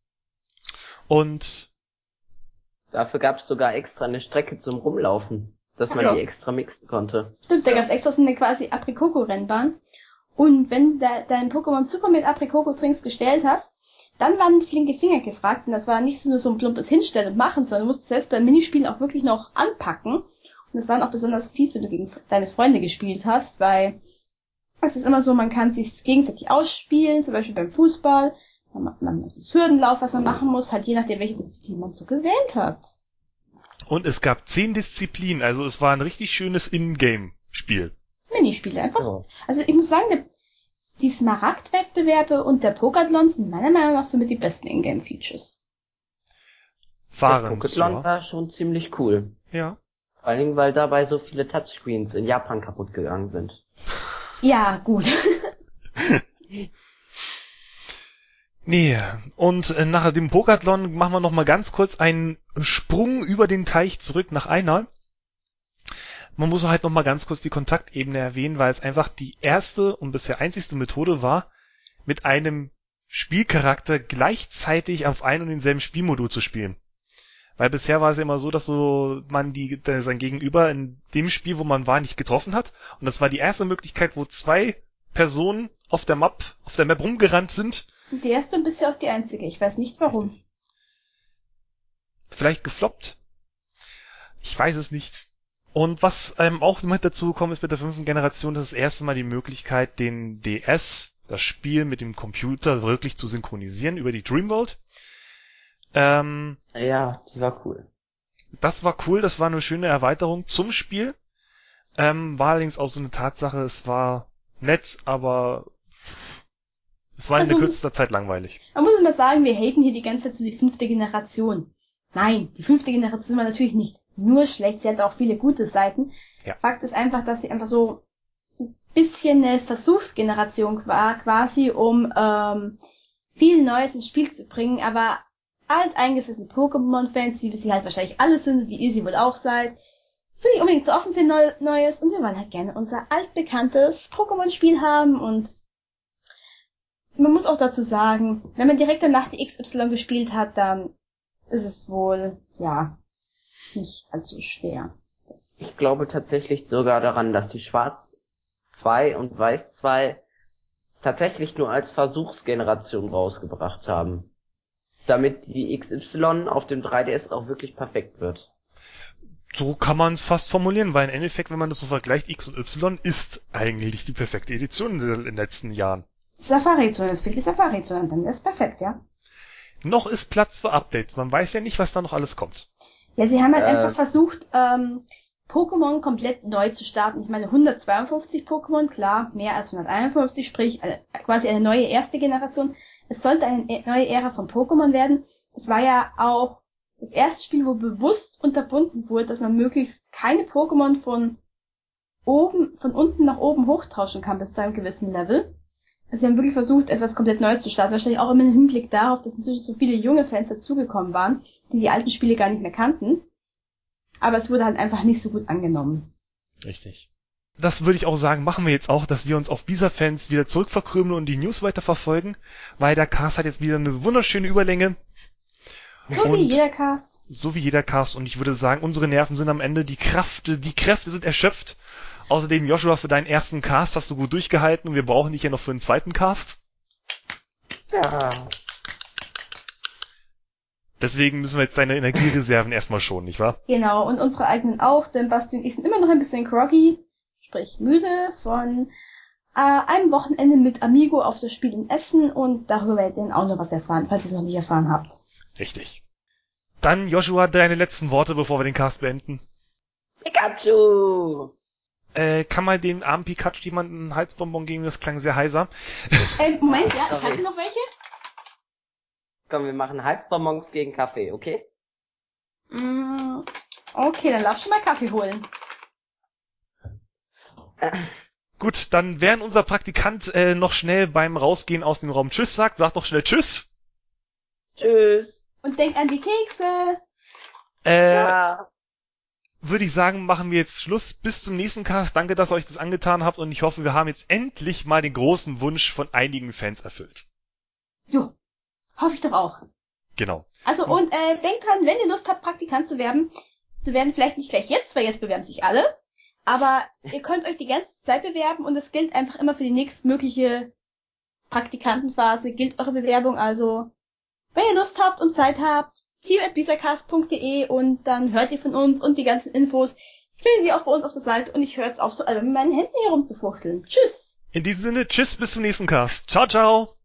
Speaker 2: Und
Speaker 3: Dafür gab es sogar extra eine Strecke zum Rumlaufen, dass man
Speaker 2: Ja.
Speaker 3: die extra mixen konnte.
Speaker 1: Stimmt, da gab's extra so eine quasi Aprikoko-Rennbahn. Und wenn de dein Pokémon super mit Aprikoko-Trinks gestellt hast, dann waren flinke Finger gefragt. Und das war nicht nur so ein plumpes Hinstellen und Machen, sondern du musstest selbst beim Minispielen auch wirklich noch anpacken. Und das waren auch besonders fies, wenn du gegen deine Freunde gespielt hast, weil es ist immer so, man kann sich gegenseitig ausspielen, zum Beispiel beim Fußball. Man macht man das ist Hürdenlauf, was man machen muss, halt je nachdem, welche Disziplin man so gewählt hat.
Speaker 2: Und es gab zehn Disziplinen, also es war ein richtig schönes In-Game-Spiel.
Speaker 1: Minispiele einfach.
Speaker 3: Ja.
Speaker 1: Also ich muss sagen, der, die Smaragd-Wettbewerbe und der Pokathlon sind meiner Meinung nach somit die besten Ingame-Features.
Speaker 3: Der
Speaker 2: Waren es,
Speaker 3: Pokémon
Speaker 2: ja.
Speaker 3: war schon ziemlich cool.
Speaker 2: Ja.
Speaker 3: Vor allen Dingen, weil dabei so viele Touchscreens in Japan kaputt gegangen sind.
Speaker 1: Ja, gut.
Speaker 2: Nee, und äh, nach dem Pokathlon machen wir noch mal ganz kurz einen Sprung über den Teich zurück nach Einal. Man muss halt noch mal ganz kurz die Kontaktebene erwähnen, weil es einfach die erste und bisher einzigste Methode war, mit einem Spielcharakter gleichzeitig auf ein und denselben Spielmodul zu spielen. Weil bisher war es ja immer so, dass so man die der, sein Gegenüber in dem Spiel, wo man war, nicht getroffen hat. Und das war die erste Möglichkeit, wo zwei Personen auf der Map, auf der Map rumgerannt sind.
Speaker 1: Und die erste und bisher auch die einzige. Ich weiß nicht warum.
Speaker 2: Richtig. Vielleicht gefloppt? Ich weiß es nicht. Und was ähm, auch mit dazu gekommen ist mit der fünften Generation, das ist das erste Mal die Möglichkeit, den D S, das Spiel mit dem Computer wirklich zu synchronisieren über die Dreamworld. Ähm,
Speaker 3: Ja, die war cool.
Speaker 2: Das war cool, das war eine schöne Erweiterung zum Spiel. Ähm, war allerdings auch so eine Tatsache, es war nett, aber es war in
Speaker 1: Also,
Speaker 2: der kürzester Zeit langweilig.
Speaker 1: Man muss immer sagen, wir haten hier die ganze Zeit so die fünfte Generation. Nein, die fünfte Generation war natürlich nicht nur schlecht, sie hatte auch viele gute Seiten.
Speaker 2: Ja.
Speaker 1: Fakt ist einfach, dass sie einfach so ein bisschen eine Versuchsgeneration war, quasi, um ähm, viel Neues ins Spiel zu bringen, aber alteingesessene Pokémon-Fans, wie wir sie halt wahrscheinlich alle sind, wie ihr sie wohl auch seid, sind nicht unbedingt so offen für Neu- Neues und wir wollen halt gerne unser altbekanntes Pokémon-Spiel haben und man muss auch dazu sagen, wenn man direkt danach die X Y gespielt hat, dann ist es wohl, ja, nicht allzu schwer. Das
Speaker 3: Ich glaube tatsächlich sogar daran, dass die Schwarz zwei und Weiß zwei tatsächlich nur als Versuchsgeneration rausgebracht haben. Damit die X Y auf dem drei D S auch wirklich perfekt wird.
Speaker 2: So kann man es fast formulieren, weil im Endeffekt, wenn man das so vergleicht, X und Y ist eigentlich die perfekte Edition in den letzten Jahren.
Speaker 1: Safari-Zone, es fehlt die Safari-Zone, dann ist perfekt, ja.
Speaker 2: Noch ist Platz für Updates. Man weiß ja nicht, was da noch alles kommt.
Speaker 1: Ja, sie haben halt
Speaker 3: Äh.
Speaker 1: einfach versucht, ähm, Pokémon komplett neu zu starten. Ich meine, hundertzweiundfünfzig Pokémon, klar, mehr als hunderteinundfünfzig, sprich äh, quasi eine neue erste Generation. Es sollte eine neue Ära von Pokémon werden. Es war ja auch das erste Spiel, wo bewusst unterbunden wurde, dass man möglichst keine Pokémon von oben, von unten nach oben hochtauschen kann bis zu einem gewissen Level. Also sie haben wirklich versucht, etwas komplett Neues zu starten. Wahrscheinlich auch immer im Hinblick darauf, dass inzwischen so viele junge Fans dazugekommen waren, die die alten Spiele gar nicht mehr kannten. Aber es wurde halt einfach nicht so gut angenommen.
Speaker 2: Richtig. Das würde ich auch sagen, machen wir jetzt auch, dass wir uns auf Bisa-Fans wieder zurückverkrümeln und die News weiter verfolgen, weil der Cast hat jetzt wieder eine wunderschöne Überlänge.
Speaker 1: So
Speaker 2: Und
Speaker 1: wie jeder Cast.
Speaker 2: So wie jeder Cast. Und ich würde sagen, unsere Nerven sind am Ende, die Kraft, die Kräfte sind erschöpft. Außerdem, Joshua, für deinen ersten Cast hast du gut durchgehalten und wir brauchen dich ja noch für den zweiten Cast.
Speaker 3: Ja.
Speaker 2: Deswegen müssen wir jetzt deine Energiereserven erstmal schonen, nicht wahr?
Speaker 1: Genau, und unsere eigenen auch, denn Basti und ich sind immer noch ein bisschen groggy, sprich müde, von äh, einem Wochenende mit Amigo auf das Spiel in Essen und darüber werdet ihr dann auch noch was erfahren, falls ihr es noch nicht erfahren habt.
Speaker 2: Richtig. Dann, Joshua, deine letzten Worte, bevor wir den Cast beenden.
Speaker 3: Pikachu!
Speaker 2: Äh, kann mal dem armen Pikachu jemanden einen Halsbonbon geben? Das klang sehr heiser.
Speaker 1: Äh, Moment, ja, ich
Speaker 3: Sorry.
Speaker 1: hatte noch welche.
Speaker 3: Komm, wir machen Halsbonbons gegen Kaffee, okay?
Speaker 1: Mm, okay, dann lauf schon mal Kaffee holen.
Speaker 2: Gut, dann während unser Praktikant äh, noch schnell beim Rausgehen aus dem Raum Tschüss sagt, sagt doch schnell Tschüss.
Speaker 3: Tschüss!
Speaker 1: Und denk an die Kekse.
Speaker 2: Äh,
Speaker 3: Ja.
Speaker 2: würde ich sagen, machen wir jetzt Schluss. Bis zum nächsten Cast. Danke, dass ihr euch das angetan habt und ich hoffe, wir haben jetzt endlich mal den großen Wunsch von einigen Fans erfüllt.
Speaker 1: Jo, hoffe ich doch auch.
Speaker 2: Genau.
Speaker 1: Also und äh, denkt dran, wenn ihr Lust habt, Praktikant zu werden, zu werden, vielleicht nicht gleich jetzt, weil jetzt bewerben sich alle, aber ihr könnt euch die ganze Zeit bewerben und es gilt einfach immer für die nächstmögliche Praktikantenphase, gilt eure Bewerbung, also wenn ihr Lust habt und Zeit habt, team at bisacast punkt de und dann hört ihr von uns und die ganzen Infos findet ihr auch bei uns auf der Seite und ich höre jetzt auf so, also mit meinen Händen herumzufuchteln. Tschüss!
Speaker 2: In diesem Sinne, tschüss, bis zum nächsten Cast. Ciao, ciao.